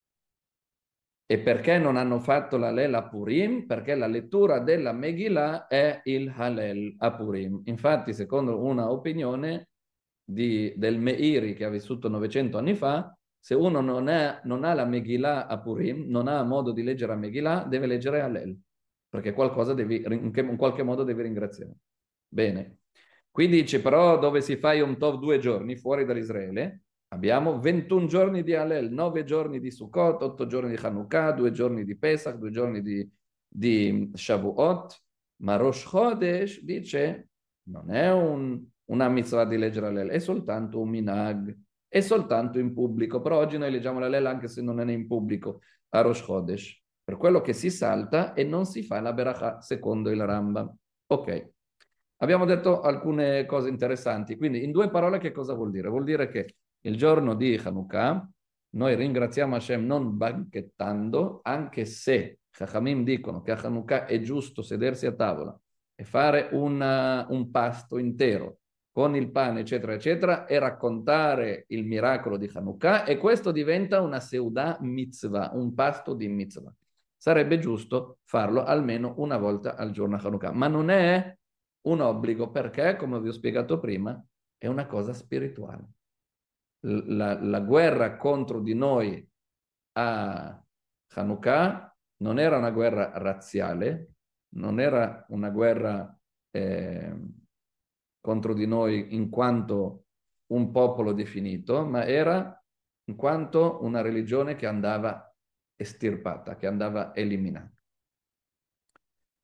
E perché non hanno fatto l'Hallel a Purim? Perché la lettura della Megillah è il Hallel a Purim. Infatti, secondo una opinione di, del Meiri che ha vissuto novecento anni fa, se uno non, è, non ha la Megillah a Purim, non ha modo di leggere la Megillah, deve leggere Hallel, perché qualcosa devi, in qualche modo devi ringraziare. Bene. Qui dice però dove si fa Yom Tov due giorni, fuori dall'Israele, abbiamo ventuno giorni di Hallel, nove giorni di Sukkot, otto giorni di Hanukkah, due giorni di Pesach, due giorni di, di Shavuot, ma Rosh Chodesh dice non è un, una mitzvah di leggere Hallel, è soltanto un minhag, è soltanto in pubblico, però oggi noi leggiamo l'Hallel anche se non è in pubblico a Rosh Chodesh, per quello che si salta e non si fa la Berachah secondo il Rambam. Ok. Abbiamo detto alcune cose interessanti, quindi in due parole che cosa vuol dire? Vuol dire che il giorno di Hanukkah noi ringraziamo Hashem non banchettando, anche se Chachamim dicono che a Hanukkah è giusto sedersi a tavola e fare una, un pasto intero con il pane, eccetera, eccetera, e raccontare il miracolo di Hanukkah, e questo diventa una seudah mitzvah, un pasto di mitzvah. Sarebbe giusto farlo almeno una volta al giorno a Hanukkah, ma non è un obbligo perché, come vi ho spiegato prima, è una cosa spirituale. La, la guerra contro di noi a Hanukkah non era una guerra razziale, non era una guerra eh, contro di noi in quanto un popolo definito, ma era in quanto una religione che andava estirpata, che andava eliminata.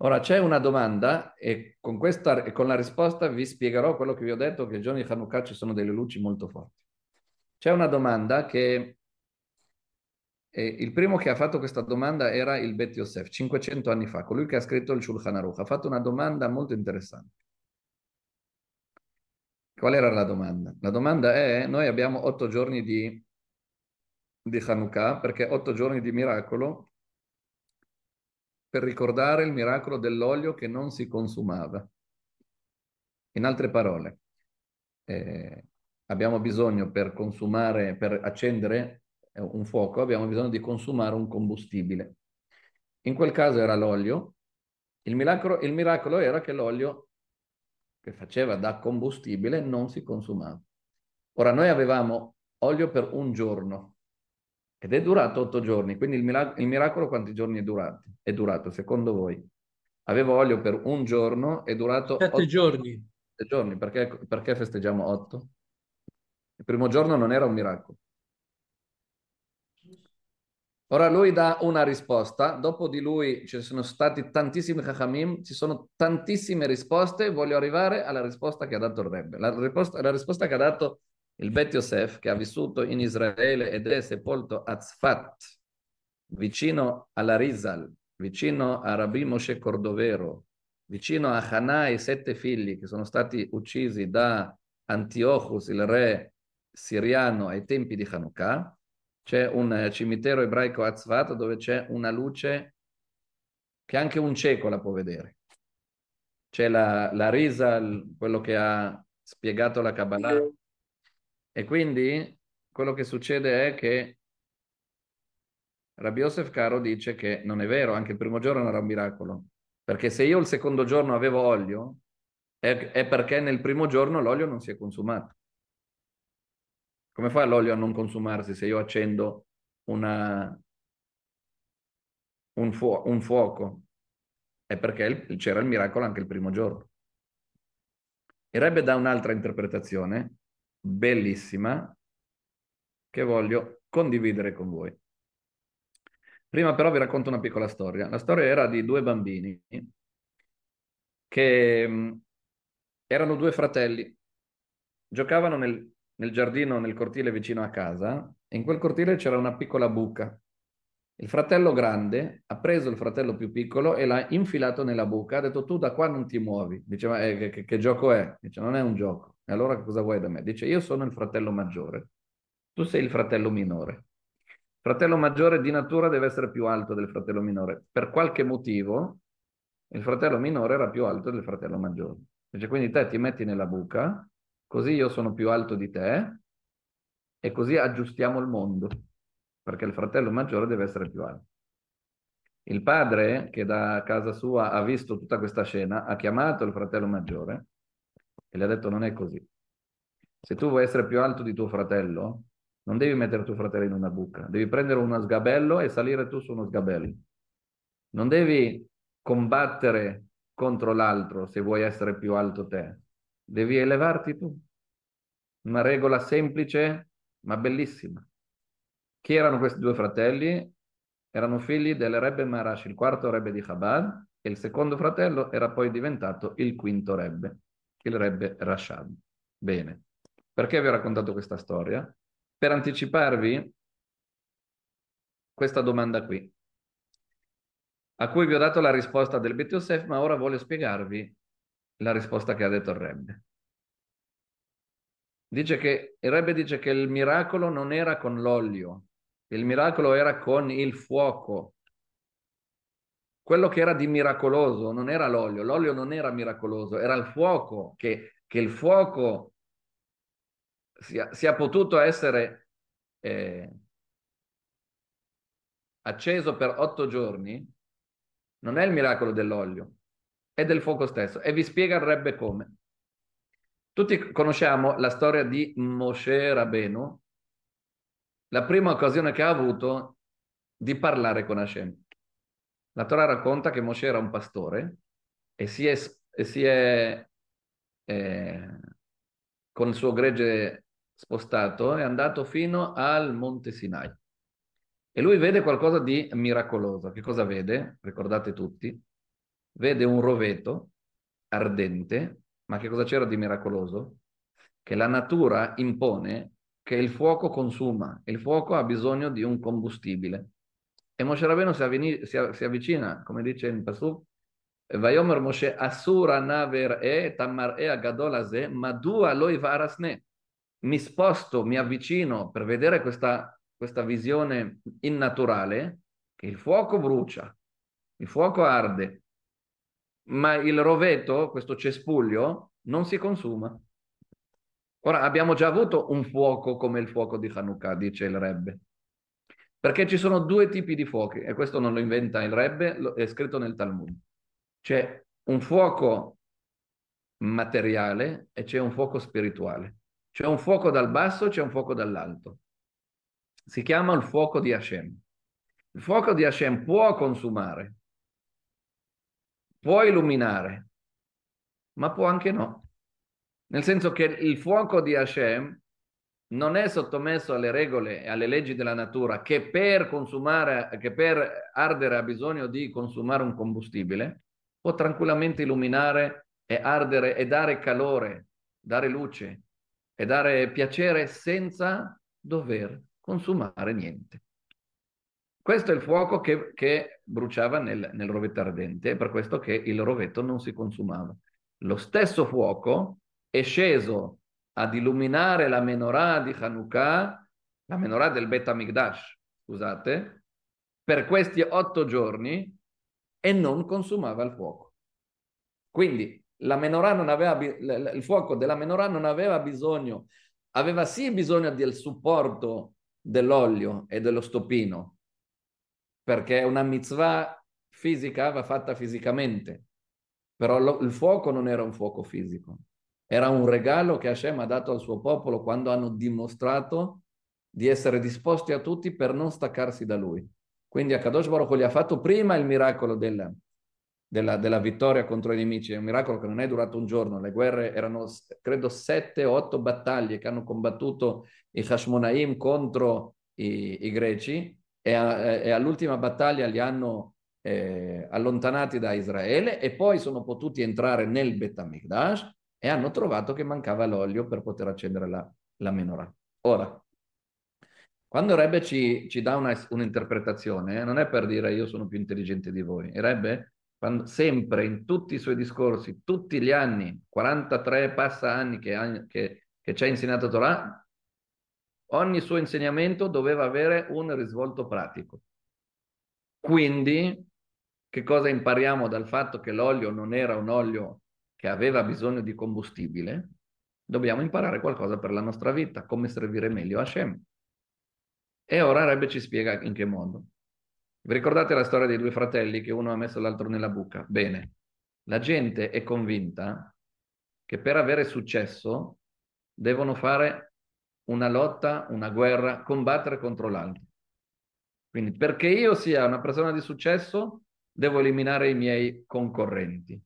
Ora c'è una domanda e con questa, e con la risposta vi spiegherò quello che vi ho detto, che il giorno di Hanukkah ci sono delle luci molto forti. C'è una domanda che eh, il primo che ha fatto questa domanda era il Bet Yosef, cinquecento anni fa, colui che ha scritto il Shulchan Aruch. Ha fatto una domanda molto interessante. Qual era la domanda? La domanda è, noi abbiamo otto giorni di, di Hanukkah, perché otto giorni di miracolo per ricordare il miracolo dell'olio che non si consumava. In altre parole, eh, abbiamo bisogno per consumare, per accendere eh, un fuoco, abbiamo bisogno di consumare un combustibile. In quel caso era l'olio. Il miracolo, il miracolo era che l'olio che faceva da combustibile non si consumava. Ora, noi avevamo olio per un giorno ed è durato otto giorni, quindi il, mirac- il miracolo quanti giorni è durato? È durato, secondo voi? Avevo olio per un giorno, è durato Sette otto giorni. giorni. Perché, perché festeggiamo otto? Il primo giorno non era un miracolo. Ora lui dà una risposta, dopo di lui ci sono stati tantissimi Chachamim, ci sono tantissime risposte, voglio arrivare alla risposta che ha dato il Rebbe. La risposta, la risposta che ha dato il Bet Yosef, che ha vissuto in Israele ed è sepolto a Tzfat, vicino alla Rizal, vicino a Rabbi Moshe Cordovero, vicino a Hanà e i sette figli che sono stati uccisi da Antiochus, il re siriano, ai tempi di Hanukkah. C'è un eh, cimitero ebraico a Tzfat dove c'è una luce che anche un cieco la può vedere. C'è la, la Rizal, quello che ha spiegato la Kabbalah. E quindi quello che succede è che Rabbi Yosef Karo dice che non è vero, anche il primo giorno era un miracolo. Perché se io il secondo giorno avevo olio, è, è perché nel primo giorno l'olio non si è consumato. Come fa l'olio a non consumarsi se io accendo una, un, fuo- un fuoco? È perché il- c'era il miracolo anche il primo giorno. Il Rebbe dà un'altra interpretazione, bellissima, che voglio condividere con voi. Prima però vi racconto una piccola storia. La storia era di due bambini che mh, erano due fratelli, giocavano nel, nel giardino, nel cortile vicino a casa, e in quel cortile c'era una piccola buca. Il fratello grande ha preso il fratello più piccolo e l'ha infilato nella buca, ha detto tu da qua non ti muovi. Dice ma eh, che, che- che gioco è? Dice non è un gioco. E allora cosa vuoi da me? Dice io sono il fratello maggiore, tu sei il fratello minore. Il fratello maggiore di natura deve essere più alto del fratello minore. Per qualche motivo il fratello minore era più alto del fratello maggiore. Dice quindi te ti metti nella buca, così io sono più alto di te e così aggiustiamo il mondo, perché il fratello maggiore deve essere più alto. Il padre, che da casa sua ha visto tutta questa scena, ha chiamato il fratello maggiore e gli ha detto non è così. Se tu vuoi essere più alto di tuo fratello, non devi mettere tuo fratello in una buca, devi prendere uno sgabello e salire tu su uno sgabello. Non devi combattere contro l'altro se vuoi essere più alto te, devi elevarti tu. Una regola semplice ma bellissima. Chi erano questi due fratelli? Erano figli del Rebbe Maharash, il quarto Rebbe di Chabad, e il secondo fratello era poi diventato il quinto Rebbe, il Rebbe Rashad. Bene, perché vi ho raccontato questa storia? Per anticiparvi questa domanda qui, a cui vi ho dato la risposta del Bet Yosef, ma ora voglio spiegarvi la risposta che ha detto il Rebbe. Dice che, il Rebbe dice che il miracolo non era con l'olio, il miracolo era con il fuoco. Quello che era di miracoloso non era l'olio, l'olio non era miracoloso, era il fuoco, che, che il fuoco sia, sia potuto essere eh, acceso per otto giorni, non è il miracolo dell'olio, è del fuoco stesso. E vi spiega il Rebbe come. Tutti conosciamo la storia di Moshe Rabbeinu, la prima occasione che ha avuto di parlare con Hashem. La Torah racconta che Moshe era un pastore e si è, e si è eh, con il suo gregge spostato, è andato fino al Monte Sinai. E lui vede qualcosa di miracoloso. Che cosa vede? Ricordate tutti? vede un roveto ardente, ma che cosa c'era di miracoloso? Che la natura impone che il fuoco consuma, il fuoco ha bisogno di un combustibile. E Moshe Rabbeinu si, avvini- si, si avvicina, come dice in Pasuk, Vayomer Moshe Asura Naver e Tamar e Agadol Aze, Madua Loi Varasne. Mi sposto, mi avvicino per vedere questa, questa visione innaturale, che il fuoco brucia, il fuoco arde, ma il roveto, questo cespuglio, non si consuma. Ora, abbiamo già avuto un fuoco come il fuoco di Hanukkah, dice il Rebbe, perché ci sono due tipi di fuochi, e questo non lo inventa il Rebbe, lo- è scritto nel Talmud. C'è un fuoco materiale e c'è un fuoco spirituale. C'è un fuoco dal basso, c'è un fuoco dall'alto. Si chiama il fuoco di Hashem. Il fuoco di Hashem può consumare, può illuminare, ma può anche no. Nel senso che il fuoco di Hashem non è sottomesso alle regole e alle leggi della natura, che per consumare, che per ardere ha bisogno di consumare un combustibile, può tranquillamente illuminare e ardere e dare calore, dare luce e dare piacere senza dover consumare niente. Questo è il fuoco che, che bruciava nel, nel rovetto ardente, è per questo che il rovetto non si consumava. Lo stesso fuoco è sceso ad illuminare la menorah di Hanukkah, la menorah del Bet HaMikdash, scusate, per questi otto giorni e non consumava il fuoco. Quindi la menorah non aveva, il fuoco della menorah non aveva bisogno, aveva sì bisogno del supporto dell'olio e dello stopino, perché una mitzvah fisica va fatta fisicamente, però lo, il fuoco non era un fuoco fisico, era un regalo che Hashem ha dato al suo popolo quando hanno dimostrato di essere disposti a tutti per non staccarsi da lui. Quindi Akadosh Baruch Hu gli ha fatto prima il miracolo della, della, della vittoria contro i nemici, è un miracolo che non è durato un giorno, le guerre erano credo sette o otto battaglie che hanno combattuto i Hashmonaim contro i, i greci, e, a, e all'ultima battaglia li hanno eh, allontanati da Israele e poi sono potuti entrare nel Bet HaMikdash e hanno trovato che mancava l'olio per poter accendere la, la menorah. Ora, quando Rebbe ci, ci dà una, un'interpretazione, eh, non è per dire io sono più intelligente di voi. Il Rebbe, quando, sempre in tutti i suoi discorsi, tutti gli anni, quarantatré passa anni che, che, che ci ha insegnato Torah, ogni suo insegnamento doveva avere un risvolto pratico. Quindi, che cosa impariamo dal fatto che l'olio non era un olio che aveva bisogno di combustibile? Dobbiamo imparare qualcosa per la nostra vita, come servire meglio a Hashem. E ora Rebbe ci spiega in che modo. Vi ricordate la storia dei due fratelli che uno ha messo l'altro nella buca? Bene, la gente è convinta che per avere successo devono fare una lotta, una guerra, combattere contro l'altro. Quindi perché io sia una persona di successo, devo eliminare i miei concorrenti.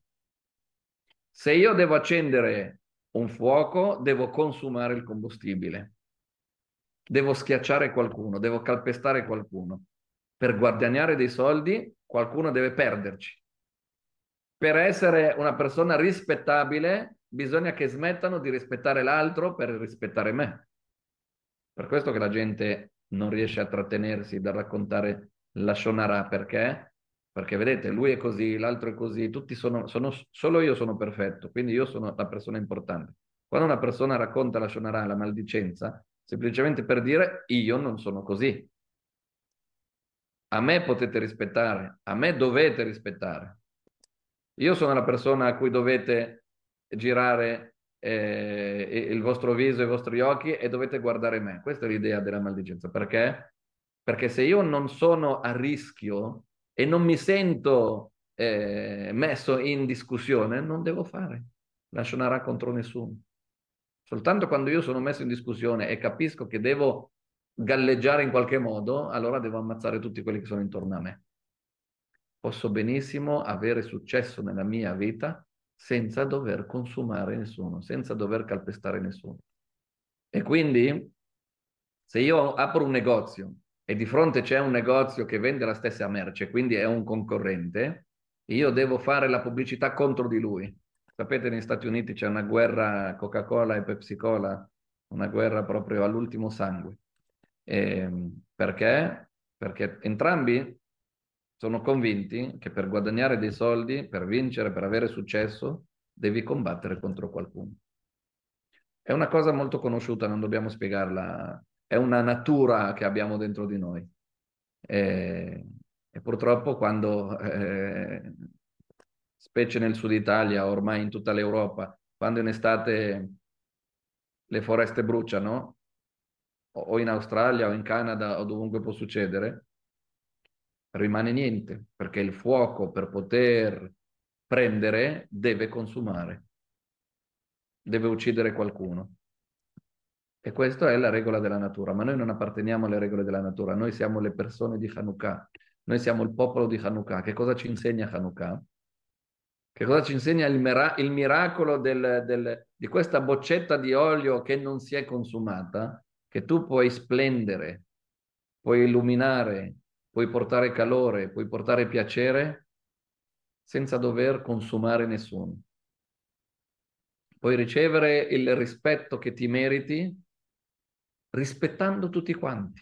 Se io devo accendere un fuoco, devo consumare il combustibile. Devo schiacciare qualcuno, devo calpestare qualcuno. Per guadagnare dei soldi, qualcuno deve perderci. Per essere una persona rispettabile, bisogna che smettano di rispettare l'altro per rispettare me. Per questo che la gente non riesce a trattenersi da raccontare la Shonara, perché? Perché vedete, lui è così, l'altro è così, tutti sono, sono, solo io sono perfetto, quindi io sono la persona importante. Quando una persona racconta la Shonara, la maldicenza, semplicemente per dire io non sono così. A me potete rispettare, a me dovete rispettare. Io sono la persona a cui dovete girare eh, il vostro viso, i vostri occhi e dovete guardare me. Questa è l'idea della maldicenza. Perché? Perché se io non sono a rischio e non mi sento eh, messo in discussione, non devo fare la Shonara contro nessuno. Soltanto quando io sono messo in discussione e capisco che devo galleggiare in qualche modo, allora devo ammazzare tutti quelli che sono intorno a me. Posso benissimo avere successo nella mia vita senza dover consumare nessuno, senza dover calpestare nessuno. E quindi, se io apro un negozio e di fronte c'è un negozio che vende la stessa merce, quindi è un concorrente, io devo fare la pubblicità contro di lui. Sapete, negli Stati Uniti c'è una guerra Coca-Cola e Pepsi-Cola, una guerra proprio all'ultimo sangue. Ehm, perché? Perché entrambi sono convinti che per guadagnare dei soldi, per vincere, per avere successo, devi combattere contro qualcuno. È una cosa molto conosciuta, non dobbiamo spiegarla, è una natura che abbiamo dentro di noi. E, e purtroppo quando, eh, specie nel sud Italia, ormai in tutta l'Europa, quando in estate le foreste bruciano, o o in Australia o in Canada o dovunque può succedere, rimane niente, perché il fuoco per poter prendere deve consumare, deve uccidere qualcuno. E questa è la regola della natura, ma noi non apparteniamo alle regole della natura, noi siamo le persone di Hanukkah, noi siamo il popolo di Hanukkah. Che cosa ci insegna Hanukkah? Che cosa ci insegna il, mira- il miracolo del- del- di questa boccetta di olio che non si è consumata, che tu puoi splendere, puoi illuminare, puoi portare calore, puoi portare piacere senza dover consumare nessuno. Puoi ricevere il rispetto che ti meriti rispettando tutti quanti.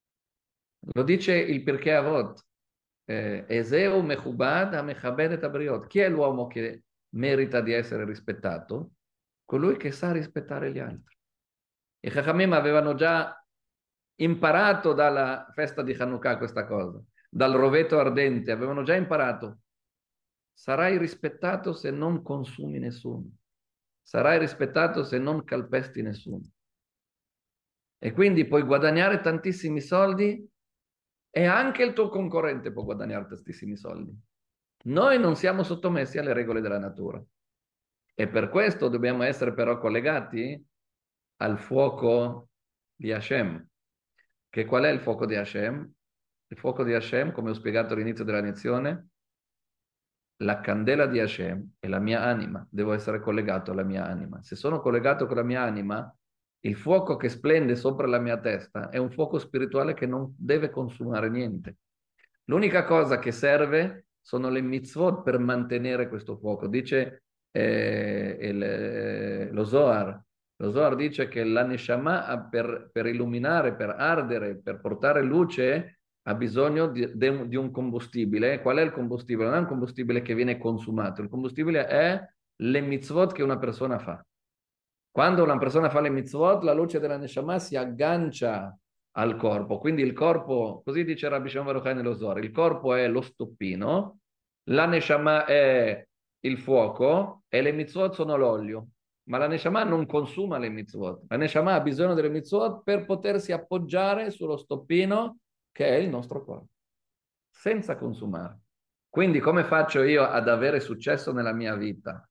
Lo dice il Pirkei Avot, eh, Eseu mechubad ha-mechabed et habriot. Chi è l'uomo che merita di essere rispettato? Colui che sa rispettare gli altri. I Chachamim avevano già imparato dalla festa di Hanukkah questa cosa, dal roveto ardente, avevano già imparato. Sarai rispettato se non consumi nessuno. Sarai rispettato se non calpesti nessuno. E quindi puoi guadagnare tantissimi soldi e anche il tuo concorrente può guadagnare tantissimi soldi. Noi non siamo sottomessi alle regole della natura e per questo dobbiamo essere però collegati al fuoco di Hashem. Che qual è il fuoco di Hashem? Il fuoco di Hashem, come ho spiegato all'inizio della lezione, la candela di Hashem è la mia anima, devo essere collegato alla mia anima. Se sono collegato con la mia anima, il fuoco che splende sopra la mia testa è un fuoco spirituale che non deve consumare niente. L'unica cosa che serve sono le mitzvot per mantenere questo fuoco. Dice eh, il, eh, lo Zohar, lo Zohar dice che la Neshama per, per illuminare, per ardere, per portare luce ha bisogno di, di un combustibile. Qual è il combustibile? Non è un combustibile che viene consumato, il combustibile è le mitzvot che una persona fa. Quando una persona fa le mitzvot, la luce della Neshama si aggancia al corpo. Quindi il corpo, così dice Rabbi Shimon Bar Yochai nello Zohar, il corpo è lo stoppino, la Neshama è il fuoco e le mitzvot sono l'olio. Ma la Neshama non consuma le mitzvot. La Neshama ha bisogno delle mitzvot per potersi appoggiare sullo stoppino che è il nostro corpo, senza consumare. Quindi come faccio io ad avere successo nella mia vita?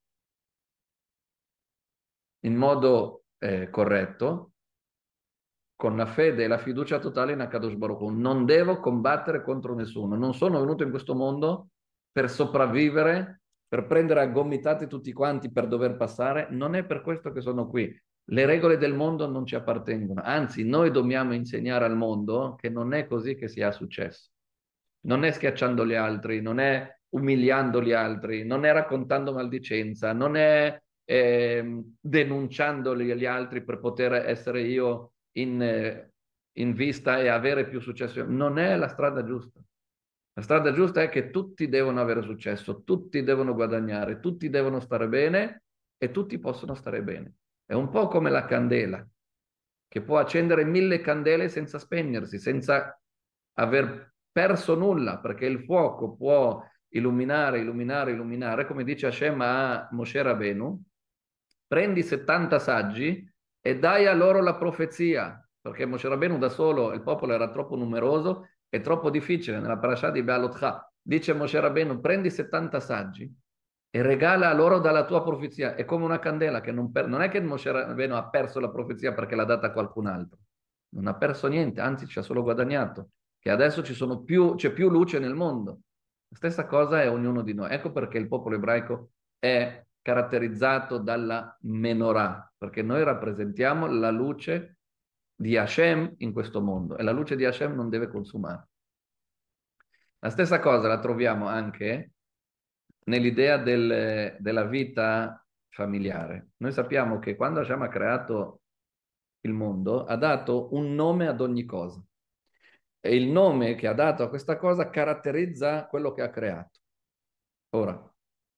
In modo eh, corretto, con la fede e la fiducia totale in Akadosh Baruch Hu. Non devo combattere contro nessuno. Non sono venuto in questo mondo per sopravvivere, per prendere a gomitate tutti quanti per dover passare. Non è per questo che sono qui. Le regole del mondo non ci appartengono. Anzi, noi dobbiamo insegnare al mondo che non è così che si ha successo. Non è schiacciando gli altri, non è umiliando gli altri, non è raccontando maldicenza, non è eh, denunciandoli gli altri per poter essere io in, eh, in vista e avere più successo. Non è la strada giusta. La strada giusta è che tutti devono avere successo, tutti devono guadagnare, tutti devono stare bene e tutti possono stare bene. È un po' come la candela, che può accendere mille candele senza spegnersi, senza aver perso nulla, perché il fuoco può illuminare, illuminare, illuminare, come dice Hashem a Moshe Rabenu, prendi settanta saggi e dai a loro la profezia, perché Moshe Rabenu da solo, il popolo era troppo numeroso e troppo difficile. Nella parasha di Be'alotcha dice Moshe Rabenu, prendi settanta saggi e regala a loro dalla tua profezia. È come una candela che non, per... non è che Moshe Rabenu ha perso la profezia perché l'ha data a qualcun altro, non ha perso niente, anzi ci ha solo guadagnato, che adesso ci sono più, c'è più luce nel mondo. La stessa cosa è ognuno di noi. Ecco perché il popolo ebraico è caratterizzato dalla menorah, perché noi rappresentiamo la luce di Hashem in questo mondo e la luce di Hashem non deve consumare. La stessa cosa la troviamo anche nell'idea del- della vita familiare. Noi sappiamo che quando Hashem ha creato il mondo, ha dato un nome ad ogni cosa. E il nome che ha dato a questa cosa caratterizza quello che ha creato. Ora,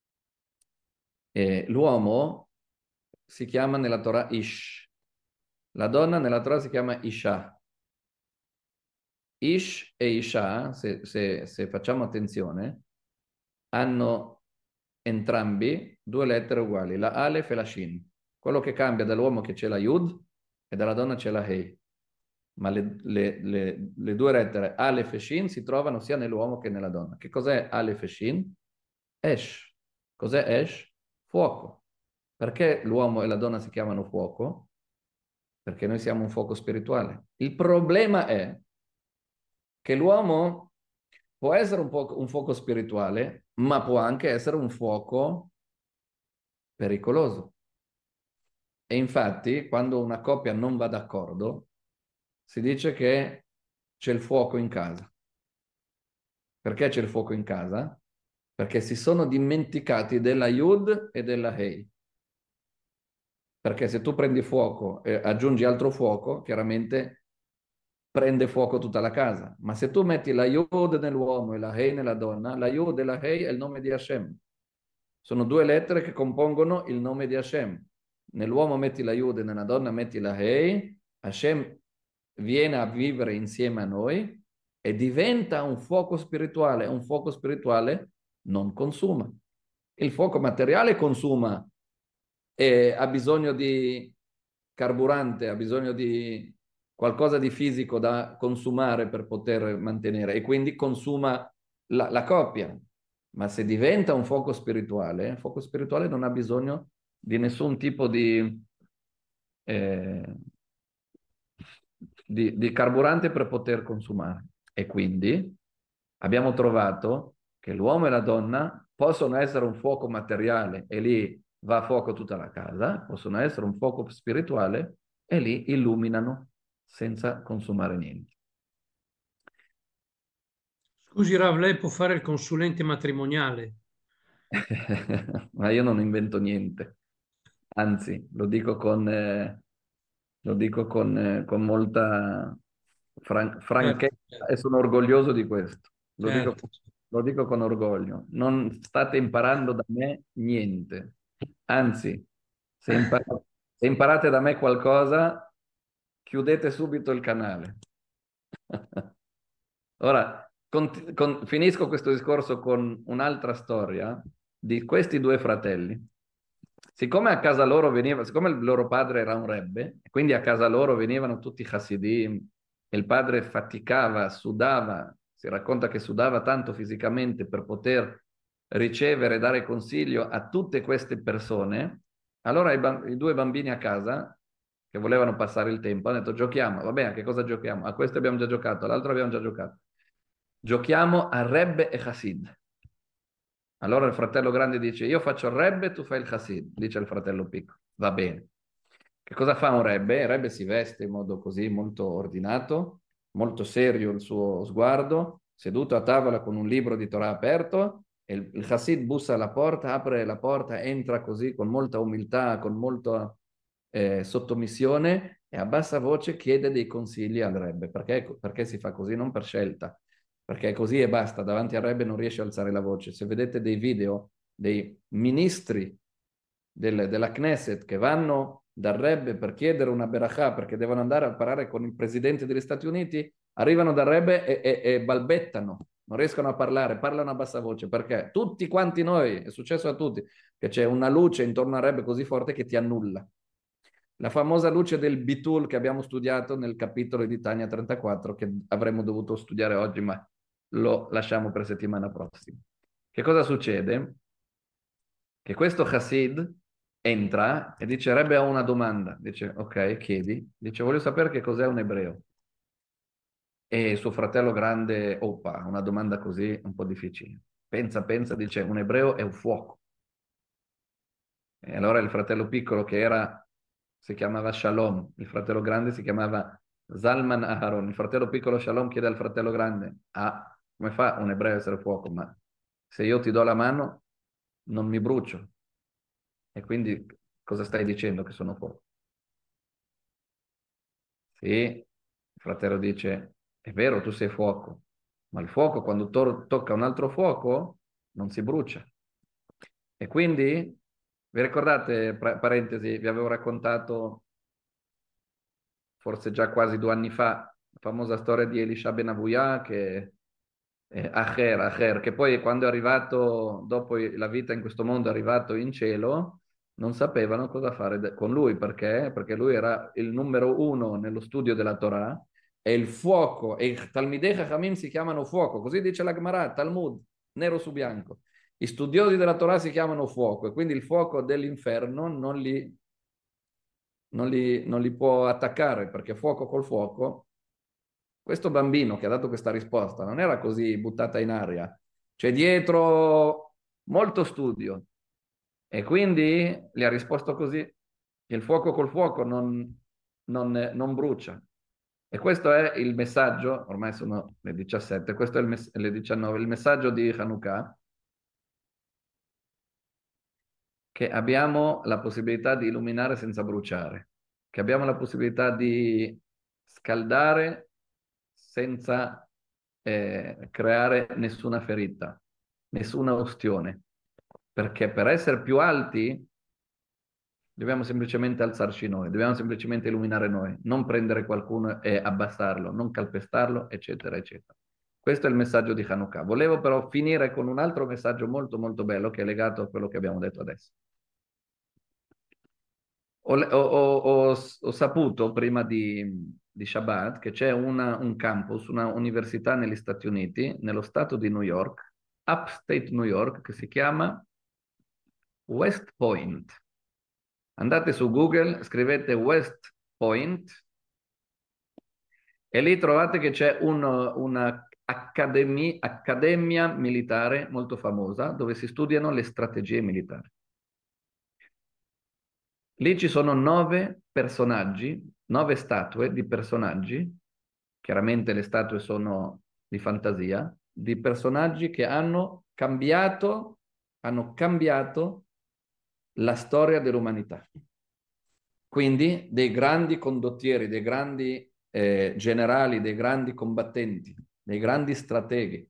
eh, l'uomo si chiama nella Torah Ish, la donna nella Torah si chiama Isha. Ish e Isha, se, se- se facciamo attenzione, hanno entrambi due lettere uguali, la Aleph e la Shin. Quello che cambia dall'uomo che c'è la Yud e dalla donna c'è la Hei. Ma le, le- le- le due lettere Aleph e Shin si trovano sia nell'uomo che nella donna. Che cos'è Aleph e Shin? Esh. Cos'è Esh? Fuoco. Perché l'uomo e la donna si chiamano fuoco? Perché noi siamo un fuoco spirituale. Il problema è che l'uomo può essere un, po- un fuoco spirituale, ma può anche essere un fuoco pericoloso. E infatti, quando una coppia non va d'accordo, si dice che c'è il fuoco in casa. Perché c'è il fuoco in casa? Perché si sono dimenticati della Yud e della Hei. Perché se tu prendi fuoco e aggiungi altro fuoco, chiaramente prende fuoco tutta la casa. Ma se tu metti la Yod nell'uomo e la Hei nella donna, la Yod e la Hei è il nome di Hashem. Sono due lettere che compongono il nome di Hashem. Nell'uomo metti la Yud e nella donna metti la Hei. Hashem viene a vivere insieme a noi e diventa un fuoco spirituale. Un fuoco spirituale non consuma. Il fuoco materiale consuma e ha bisogno di carburante, ha bisogno di qualcosa di fisico da consumare per poter mantenere e quindi consuma la, la coppia. Ma se diventa un fuoco spirituale, il fuoco spirituale non ha bisogno di nessun tipo di, eh, di, di carburante per poter consumare. E quindi abbiamo trovato che l'uomo e la donna possono essere un fuoco materiale e lì va a fuoco tutta la casa, possono essere un fuoco spirituale e lì illuminano senza consumare niente. Scusi Rav, lei può fare il consulente matrimoniale. Ma io non invento niente, anzi, lo dico con, eh, lo dico con, eh, con molta fran- Certo, franchezza certo, e sono orgoglioso di questo. Lo dico, certo. lo dico con orgoglio. Non state imparando da me niente. Anzi, se imparate, se imparate da me qualcosa, chiudete subito il canale. Ora, con- con- finisco questo discorso con un'altra storia di questi due fratelli. Siccome a casa loro veniva, siccome il loro padre era un rebbe, e quindi a casa loro venivano tutti Hasidim, e il padre faticava, sudava, si racconta che sudava tanto fisicamente per poter ricevere e dare consiglio a tutte queste persone, allora i, bamb- i due bambini a casa che volevano passare il tempo hanno detto giochiamo, va bene, a che cosa giochiamo? A questo abbiamo già giocato, all'altro abbiamo già giocato. Giochiamo a Rebbe e Hasid. Allora il fratello grande dice, io faccio il Rebbe, tu fai il Hasid, dice il fratello piccolo. Va bene. Che cosa fa un Rebbe? Il Rebbe si veste in modo così molto ordinato, molto serio il suo sguardo, seduto a tavola con un libro di Torah aperto, e il, il Hasid bussa alla porta, apre la porta, entra così con molta umiltà, con molta eh, sottomissione e a bassa voce chiede dei consigli al Rebbe. Perché, perché si fa così? Non per scelta, perché così e basta, davanti al Rebbe non riesce a alzare la voce. Se vedete dei video dei ministri del, della Knesset che vanno dal Rebbe per chiedere una berachà, perché devono andare a parlare con il presidente degli Stati Uniti, arrivano dal Rebbe e, e, e balbettano, non riescono a parlare, parlano a bassa voce, perché tutti quanti noi, è successo a tutti, che c'è una luce intorno al Rebbe così forte che ti annulla. La famosa luce del Bitul che abbiamo studiato nel capitolo di Tania trentaquattro, che avremmo dovuto studiare oggi, ma lo lasciamo per settimana prossima. Che cosa succede? Che questo Hasid entra e dice, Rebbe, ho una domanda. Dice, ok, chiedi. Dice, voglio sapere che cos'è un ebreo. E suo fratello grande, oppa, una domanda così un po' difficile. Pensa, pensa, dice, un ebreo è un fuoco. E allora il fratello piccolo che era, si chiamava Shalom, il fratello grande si chiamava Zalman Aharon. Il fratello piccolo Shalom chiede al fratello grande, ah, come fa un ebreo a essere fuoco? Ma se io ti do la mano, non mi brucio. E quindi cosa stai dicendo che sono fuoco? Sì, il fratello dice, è vero, tu sei fuoco, ma il fuoco quando to- tocca un altro fuoco non si brucia. E quindi, vi ricordate, pra- parentesi, vi avevo raccontato forse già quasi due anni fa, la famosa storia di Elisha Ben Abuya, che eh, Acher, Acher, che poi quando è arrivato, dopo la vita in questo mondo, è arrivato in cielo, non sapevano cosa fare de- con lui, perché? Perché lui era il numero uno nello studio della Torah, e il fuoco, e i Talmidei Chachamim si chiamano fuoco, così dice la Gemara, Talmud, nero su bianco. I studiosi della Torah si chiamano fuoco, e quindi il fuoco dell'inferno non li, non li, non li può attaccare, perché fuoco col fuoco. Questo bambino che ha dato questa risposta non era così buttata in aria, c'è dietro molto studio, e quindi gli ha risposto così, che il fuoco col fuoco non, non, non brucia. E questo è il messaggio, ormai sono le diciassette, questo è il mess- le diciannove, il messaggio di Hanukkah, che abbiamo la possibilità di illuminare senza bruciare, che abbiamo la possibilità di scaldare senza eh, creare nessuna ferita, nessuna ustione, perché per essere più alti dobbiamo semplicemente alzarci noi, dobbiamo semplicemente illuminare noi, non prendere qualcuno e abbassarlo, non calpestarlo, eccetera, eccetera. Questo è il messaggio di Hanukkah. Volevo però finire con un altro messaggio molto molto bello che è legato a quello che abbiamo detto adesso. Ho, ho- ho- ho saputo prima di, di Shabbat che c'è una- un campus, una università negli Stati Uniti, nello stato di New York, Upstate New York, che si chiama West Point. Andate su Google, scrivete West Point e lì trovate che c'è un- una accademia, accademia militare molto famosa dove si studiano le strategie militari. Lì ci sono nove personaggi, nove statue di personaggi, chiaramente le statue sono di fantasia, di personaggi che hanno cambiato, hanno cambiato la storia dell'umanità. Quindi dei grandi condottieri, dei grandi eh, generali, dei grandi combattenti, dei grandi strateghi.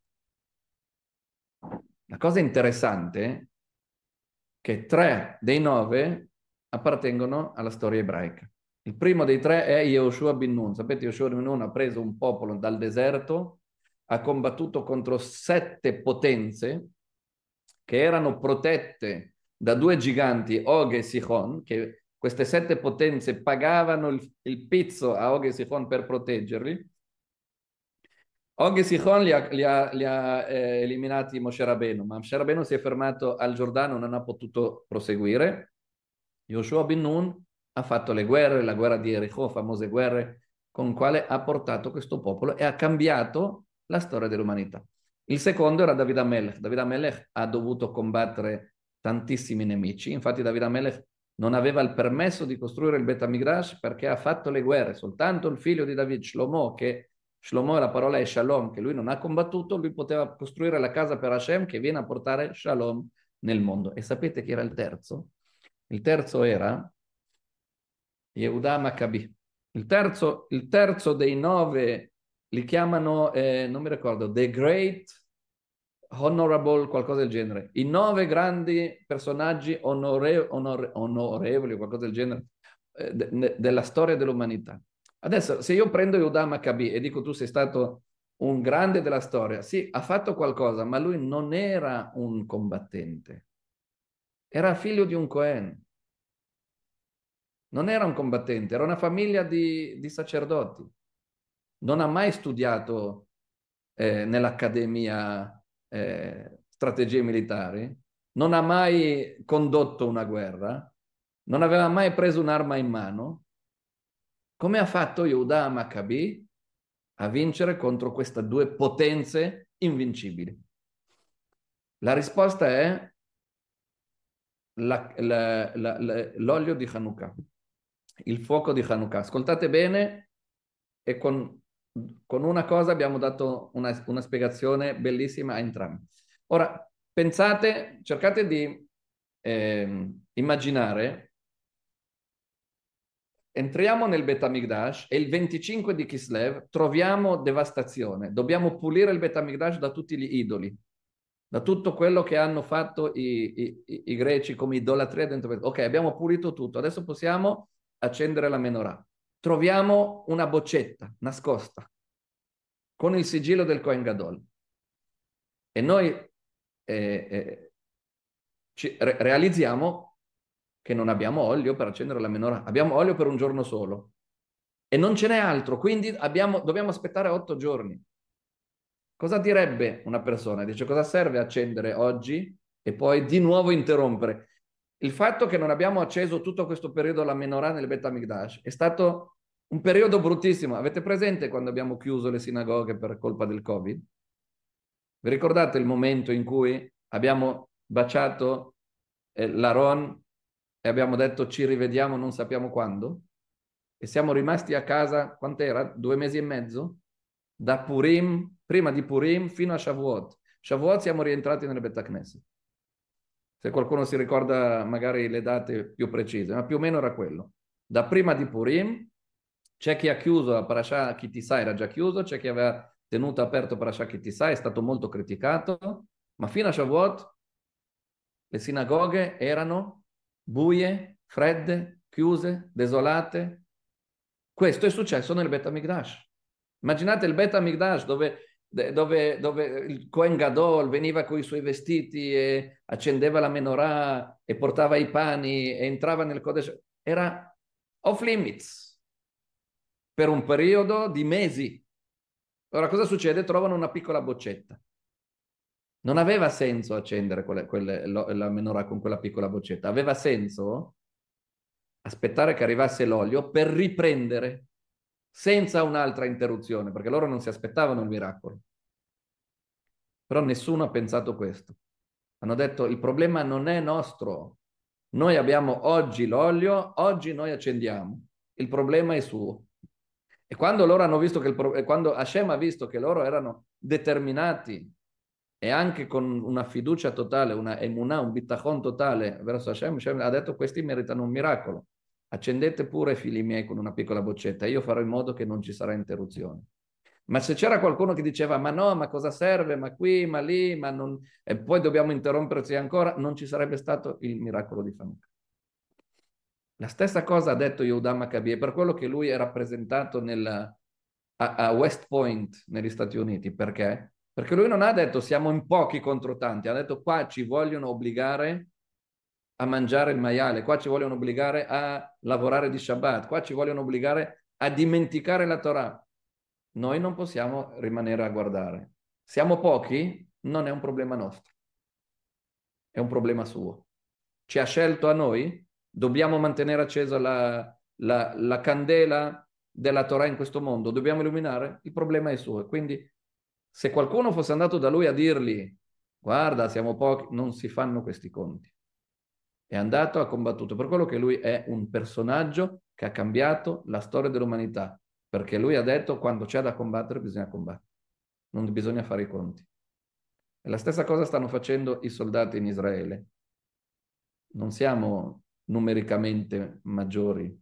La cosa interessante è che tre dei nove appartengono alla storia ebraica. Il primo dei tre è Yehoshua bin Nun. Sapete, Yehoshua bin Nun ha preso un popolo dal deserto, ha combattuto contro sette potenze che erano protette da due giganti, Og e Sihon, che queste sette potenze pagavano il, il pizzo a Og e Sihon per proteggerli. Og e Sihon li ha, li ha, li ha eh, eliminati Moshe Rabbeinu, ma Moshe Rabbeinu si è fermato al Giordano, non ha potuto proseguire. Yoshua bin Nun ha fatto le guerre, la guerra di Erico, famose guerre, con quale ha portato questo popolo e ha cambiato la storia dell'umanità. Il secondo era David Amelech. David Amelech ha dovuto combattere tantissimi nemici, infatti David Amelech non aveva il permesso di costruire il Bet HaMikdash perché ha fatto le guerre. Soltanto il figlio di David, Shlomo, che Shlomo la parola è Shalom, che lui non ha combattuto, lui poteva costruire la casa per Hashem che viene a portare Shalom nel mondo. E sapete chi era il terzo? Il terzo era Yehuda Maccabi. Il terzo, il terzo dei nove li chiamano, eh, non mi ricordo, The Great Honorable, qualcosa del genere. I nove grandi personaggi onore, onore, onorevoli, qualcosa del genere, eh, de, della storia dell'umanità. Adesso, se io prendo Yehuda Maccabi e dico tu sei stato un grande della storia, sì, ha fatto qualcosa, ma lui non era un combattente. Era figlio di un Cohen. Non era un combattente, era una famiglia di, di sacerdoti. Non ha mai studiato eh, nell'accademia eh, strategie militari, non ha mai condotto una guerra, non aveva mai preso un'arma in mano. Come ha fatto Yehuda Maccabi a vincere contro queste due potenze invincibili? La risposta è la, la, la, l'olio di Hanukkah, il fuoco di Hanukkah. Ascoltate bene e con, con una cosa abbiamo dato una, una spiegazione bellissima a entrambi. Ora, pensate, cercate di eh, immaginare, entriamo nel Bet Hamikdash e il venticinque di Kislev troviamo devastazione. Dobbiamo pulire il Bet Hamikdash da tutti gli idoli, da tutto quello che hanno fatto i, i, i greci come idolatria dentro. Ok, abbiamo pulito tutto, adesso possiamo accendere la menorah. Troviamo una boccetta nascosta con il sigillo del Kohen Gadol e noi eh, eh, ci re realizziamo che non abbiamo olio per accendere la menorah, abbiamo olio per un giorno solo e non ce n'è altro, quindi abbiamo, dobbiamo aspettare otto giorni. Cosa direbbe una persona? Dice, cosa serve accendere oggi e poi di nuovo interrompere? Il fatto che non abbiamo acceso tutto questo periodo la menorah nel Bet Hamikdash è stato un periodo bruttissimo. Avete presente quando abbiamo chiuso le sinagoghe per colpa del Covid? Vi ricordate il momento in cui abbiamo baciato eh, l'Aaron e abbiamo detto ci rivediamo non sappiamo quando? E siamo rimasti a casa, quant'era? Due mesi e mezzo? Da Purim, prima di Purim fino a Shavuot. Shavuot siamo rientrati nel Bet Knesset. Se qualcuno si ricorda magari le date più precise, ma più o meno era quello. Da prima di Purim c'è chi ha chiuso la Parashah Ki Tisa, era già chiuso, c'è chi aveva tenuto aperto Parashah Ki Tisa, è stato molto criticato, ma fino a Shavuot le sinagoghe erano buie, fredde, chiuse, desolate. Questo è successo nel Bet Hamikdash. Immaginate il Bet Hamikdash dove, dove, dove il Kohen Gadol veniva con i suoi vestiti e accendeva la menorah e portava i pani e entrava nel Kodesh. Era off limits per un periodo di mesi. Ora cosa succede? Trovano una piccola boccetta. Non aveva senso accendere quelle, quelle, la menorah con quella piccola boccetta. Aveva senso aspettare che arrivasse l'olio per riprendere senza un'altra interruzione, perché loro non si aspettavano il miracolo. Però nessuno ha pensato questo. Hanno detto, il problema non è nostro. Noi abbiamo oggi l'olio, oggi noi accendiamo. Il problema è suo. E quando loro hanno visto che il pro- quando Hashem ha visto che loro erano determinati e anche con una fiducia totale, una emunah, un bitachon totale verso Hashem, Hashem ha detto, questi meritano un miracolo. Accendete pure, figli miei, con una piccola boccetta, io farò in modo che non ci sarà interruzione. Ma se c'era qualcuno che diceva, ma no, ma cosa serve, ma qui, ma lì, ma non... e poi dobbiamo interromperci ancora, non ci sarebbe stato il miracolo di Hanukkah. La stessa cosa ha detto Yehuda Maccabi, è per quello che lui è rappresentato nel, a, a West Point, negli Stati Uniti. Perché? Perché lui non ha detto siamo in pochi contro tanti, ha detto qua ci vogliono obbligare a mangiare il maiale, qua ci vogliono obbligare a lavorare di Shabbat, qua ci vogliono obbligare a dimenticare la Torah. Noi non possiamo rimanere a guardare. Siamo pochi? Non è un problema nostro, è un problema suo. Ci ha scelto a noi? Dobbiamo mantenere accesa la, la, la candela della Torah in questo mondo, dobbiamo illuminare? Il problema è suo. Quindi se qualcuno fosse andato da lui a dirgli guarda, siamo pochi, non si fanno questi conti. È andato, ha combattuto, per quello che lui è un personaggio che ha cambiato la storia dell'umanità, perché lui ha detto quando c'è da combattere bisogna combattere, non bisogna fare i conti. E la stessa cosa stanno facendo i soldati in Israele. Non siamo numericamente maggiori,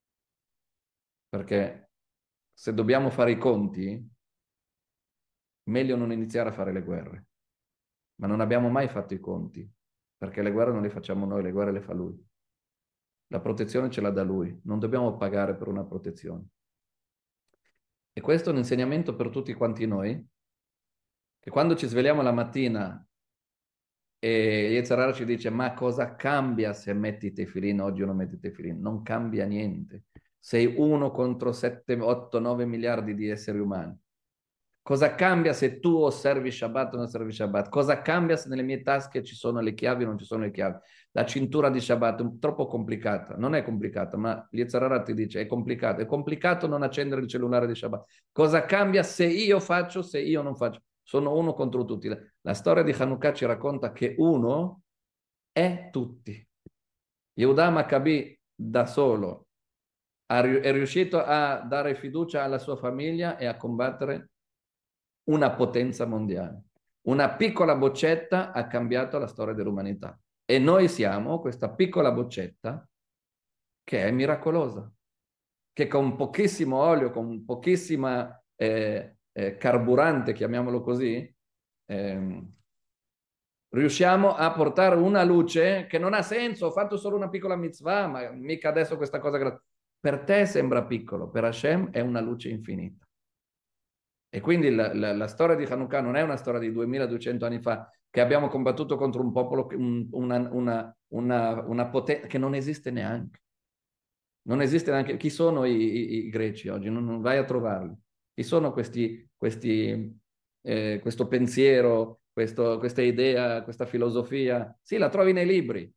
perché se dobbiamo fare i conti, meglio non iniziare a fare le guerre. Ma non abbiamo mai fatto i conti, perché le guerre non le facciamo noi, le guerre le fa lui. La protezione ce la dà lui, non dobbiamo pagare per una protezione. E questo è un insegnamento per tutti quanti noi, che quando ci svegliamo la mattina e Yetzer Hara ci dice ma cosa cambia se metti tefillin oggi o non metti tefillin? Non cambia niente. Sei uno contro sette, otto, nove miliardi di esseri umani. Cosa cambia se tu osservi Shabbat o non osservi Shabbat? Cosa cambia se nelle mie tasche ci sono le chiavi o non ci sono le chiavi? La cintura di Shabbat è troppo complicata. Non è complicata, ma Yetzer Hara ti dice è complicato. È complicato non accendere il cellulare di Shabbat. Cosa cambia se io faccio, se io non faccio? Sono uno contro tutti. La storia di Hanukkah ci racconta che uno è tutti. Yehuda Maccabi da solo è riuscito a dare fiducia alla sua famiglia e a combattere una potenza mondiale. Una piccola boccetta ha cambiato la storia dell'umanità. E noi siamo questa piccola boccetta che è miracolosa, che con pochissimo olio, con pochissima eh, eh, carburante, chiamiamolo così, ehm, riusciamo a portare una luce che non ha senso. Ho fatto solo una piccola mitzvah, ma mica adesso questa cosa. gra- Per te sembra piccolo, per Hashem è una luce infinita. E quindi la, la- la storia di Hanukkah non è una storia di duemiladuecento anni fa, che abbiamo combattuto contro un popolo, che- un- una, una, una, una potenza che non esiste neanche. Non esiste neanche. Chi sono i, i- i greci oggi? Non, non vai a trovarli. Chi sono questi, questi, eh, questo pensiero, questo- questa idea, questa filosofia? Sì, la trovi nei libri.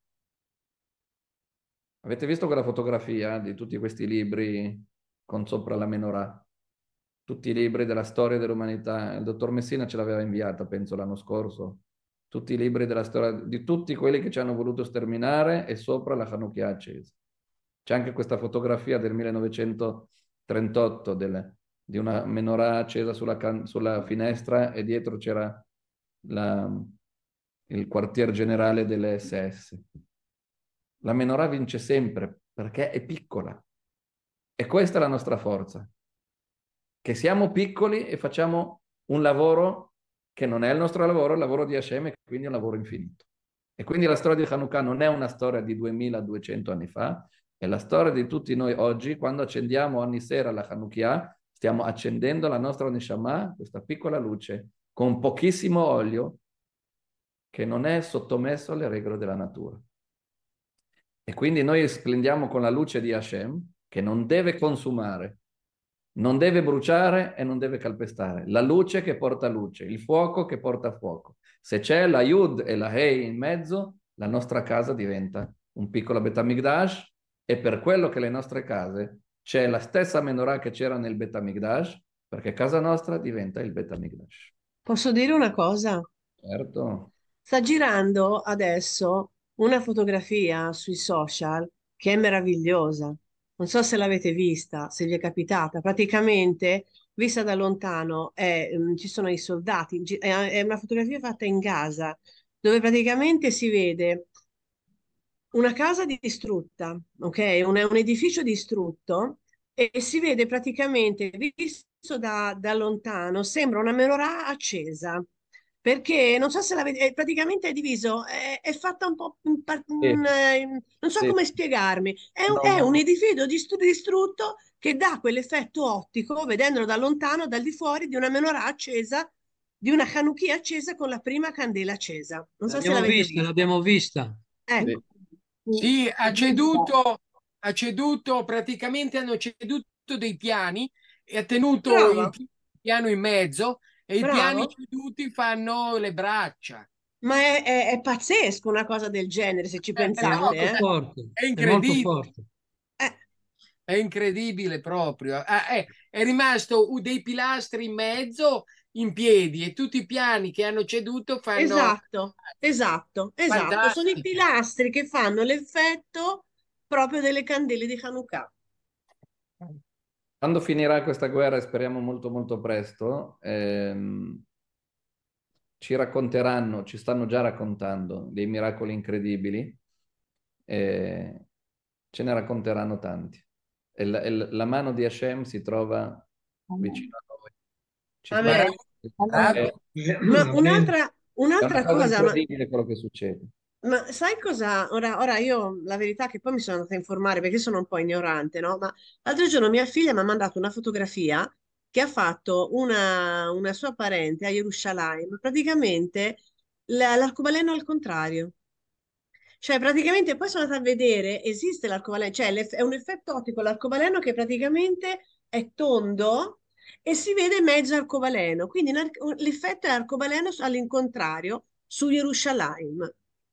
Avete visto quella fotografia di tutti questi libri con sopra la menorah? Tutti i libri della storia dell'umanità. Il dottor Messina ce l'aveva inviata, penso, l'anno scorso. Tutti i libri della storia, di tutti quelli che ci hanno voluto sterminare e sopra la Hanukkah accesa. C'è anche questa fotografia del millenovecentotrentotto del- di una menorah accesa sulla, can- sulla finestra e dietro c'era la- il quartier generale delle S S. La menorah vince sempre perché è piccola e questa è la nostra forza, che siamo piccoli e facciamo un lavoro che non è il nostro lavoro, è il lavoro di Hashem e quindi è un lavoro infinito. E quindi la storia di Hanukkah non è una storia di duemiladuecento anni fa, è la storia di tutti noi oggi. Quando accendiamo ogni sera la Hanukkah, stiamo accendendo la nostra Neshama, questa piccola luce, con pochissimo olio, che non è sottomesso alle regole della natura. E quindi noi splendiamo con la luce di Hashem, che non deve consumare, non deve bruciare e non deve calpestare. La luce che porta luce, il fuoco che porta fuoco. Se c'è la Yud e la Hei in mezzo, la nostra casa diventa un piccolo Bet HaMikdash, e per quello che le nostre case c'è la stessa menorah che c'era nel Bet HaMikdash, perché casa nostra diventa il Bet HaMikdash. Posso dire una cosa? Certo. Sta girando adesso una fotografia sui social che è meravigliosa. Non so se l'avete vista, se vi è capitata. Praticamente, vista da lontano, è, mm, ci sono i soldati. gi- È, è una fotografia fatta in Gaza, dove praticamente si vede una casa distrutta, ok? Un, un edificio distrutto e si vede praticamente, visto da, da lontano, sembra una menorah accesa. Perché non so se la vedi, è- praticamente è diviso, è, è fatta un po', in par- Sì, in, eh, in- non so sì. come spiegarmi, è un, No, è un no. edificio distru- distrutto che dà quell'effetto ottico, vedendolo da lontano, dal di fuori, di una menorah accesa, di una Chanukia accesa con la prima candela accesa. Non so se L'abbiamo l'avete vista, vista. l'abbiamo vista. Sì. Ecco. Sì, ha ceduto, ha ceduto, praticamente hanno ceduto dei piani e ha tenuto il Brava, pi- piano in mezzo e i piani bravo. ceduti fanno le braccia. Ma è, è- è pazzesco una cosa del genere, se ci Eh, È no, pensate, molto eh? forte, è è molto incredibile, forte. Eh, è incredibile proprio. Ah, è, è rimasto u- dei pilastri in mezzo in piedi e tutti i piani che hanno ceduto fanno esatto, esatto, esatto. Sono i fantastiche. pilastri che fanno l'effetto proprio delle candele di Hanukkah. Quando finirà questa guerra, e speriamo molto molto presto, ehm, ci racconteranno, ci stanno già raccontando dei miracoli incredibili, e ce ne racconteranno tanti. E la, e la mano di Hashem si trova vicino a noi. Ci sta- Amen. è, Ma Amen. un'altra è una un'altra cosa cosa, ma incredibile quello che succede. Ma sai cosa? Ora, ora io la verità è che poi mi sono andata a informare perché sono un po' ignorante, no? Ma l'altro giorno mia figlia mi ha mandato una fotografia che ha fatto una, una sua parente a Gerusalemme, praticamente la- l'arcobaleno al contrario. Cioè, praticamente poi sono andata a vedere, esiste l'arcobaleno, cioè l'eff- è un effetto ottico l'arcobaleno che praticamente è tondo e si vede mezzo arcobaleno. Quindi un arc- l'effetto è arcobaleno all'incontrario su Gerusalemme.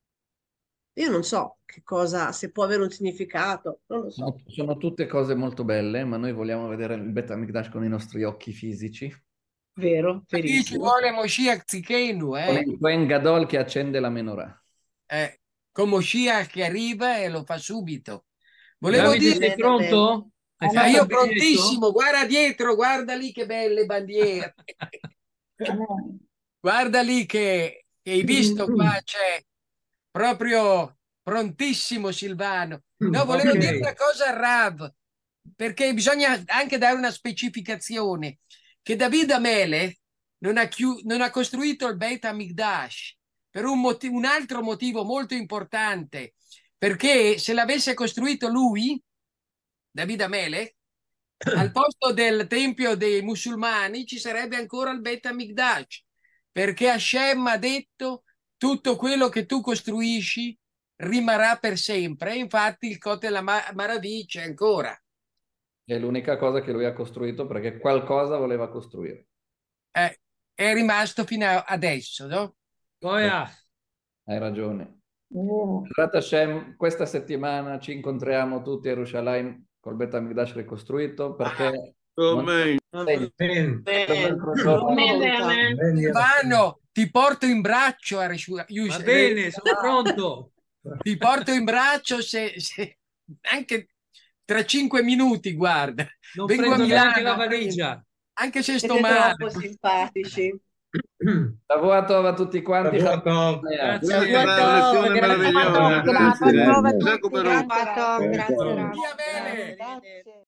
Io non so che cosa, se può avere un significato, non lo so. Sono, sono tutte cose molto belle, ma noi vogliamo vedere il Bet HaMikdash con i nostri occhi fisici, Vero, Lì ci verissimo. vuole Moshiach Tzidkeinu, con eh? il Kohen Gadol che accende la menorah. Eh, con Moshiach che arriva e lo fa subito. Volevo Davide, dire, sei Amen, amen. pronto? Hai ah, fatto io il biglietto? prontissimo, guarda dietro, guarda lì che belle bandiere. Guarda lì che, che hai visto qua c'è proprio prontissimo Silvano. No, volevo Ok. dire una cosa al Rav, perché bisogna anche dare una specificazione, che David Amele non ha, chiu- non ha costruito il Beit HaMikdash per un, moti- un altro motivo molto importante, perché se l'avesse costruito lui, David Amele, al posto del tempio dei musulmani ci sarebbe ancora il Beit HaMikdash, perché Hashem ha detto tutto quello che tu costruisci rimarrà per sempre. E infatti il Kotel Maravi c'è ancora. È l'unica cosa che lui ha costruito perché qualcosa voleva costruire. Eh, è rimasto fino a adesso, no? Poi ah, Hai ragione. Bezrat Hashem, questa settimana ci incontriamo tutti a Yerushalayim col Bet HaMikdash ricostruito perché non Amen. bene. Bene, L'altro sono giorno- Bene, pronta. bene. Bene, Silvano, ti porto in braccio a Reshu- Va Yus- bene, sono pronto. ti porto in braccio se, se- anche tra cinque minuti, guarda. Non Vengo a prendo neanche la Milano, valigia. anche se sto Siete male. troppo simpatici. Shavua Tov a tutti quanti. Grazie. Una lezione meravigliosa. Grazie. Grazie. Nuova a Giacomo tutti, Rocco. grazie, Tom, grazie, Rav. Via bene. Grazie.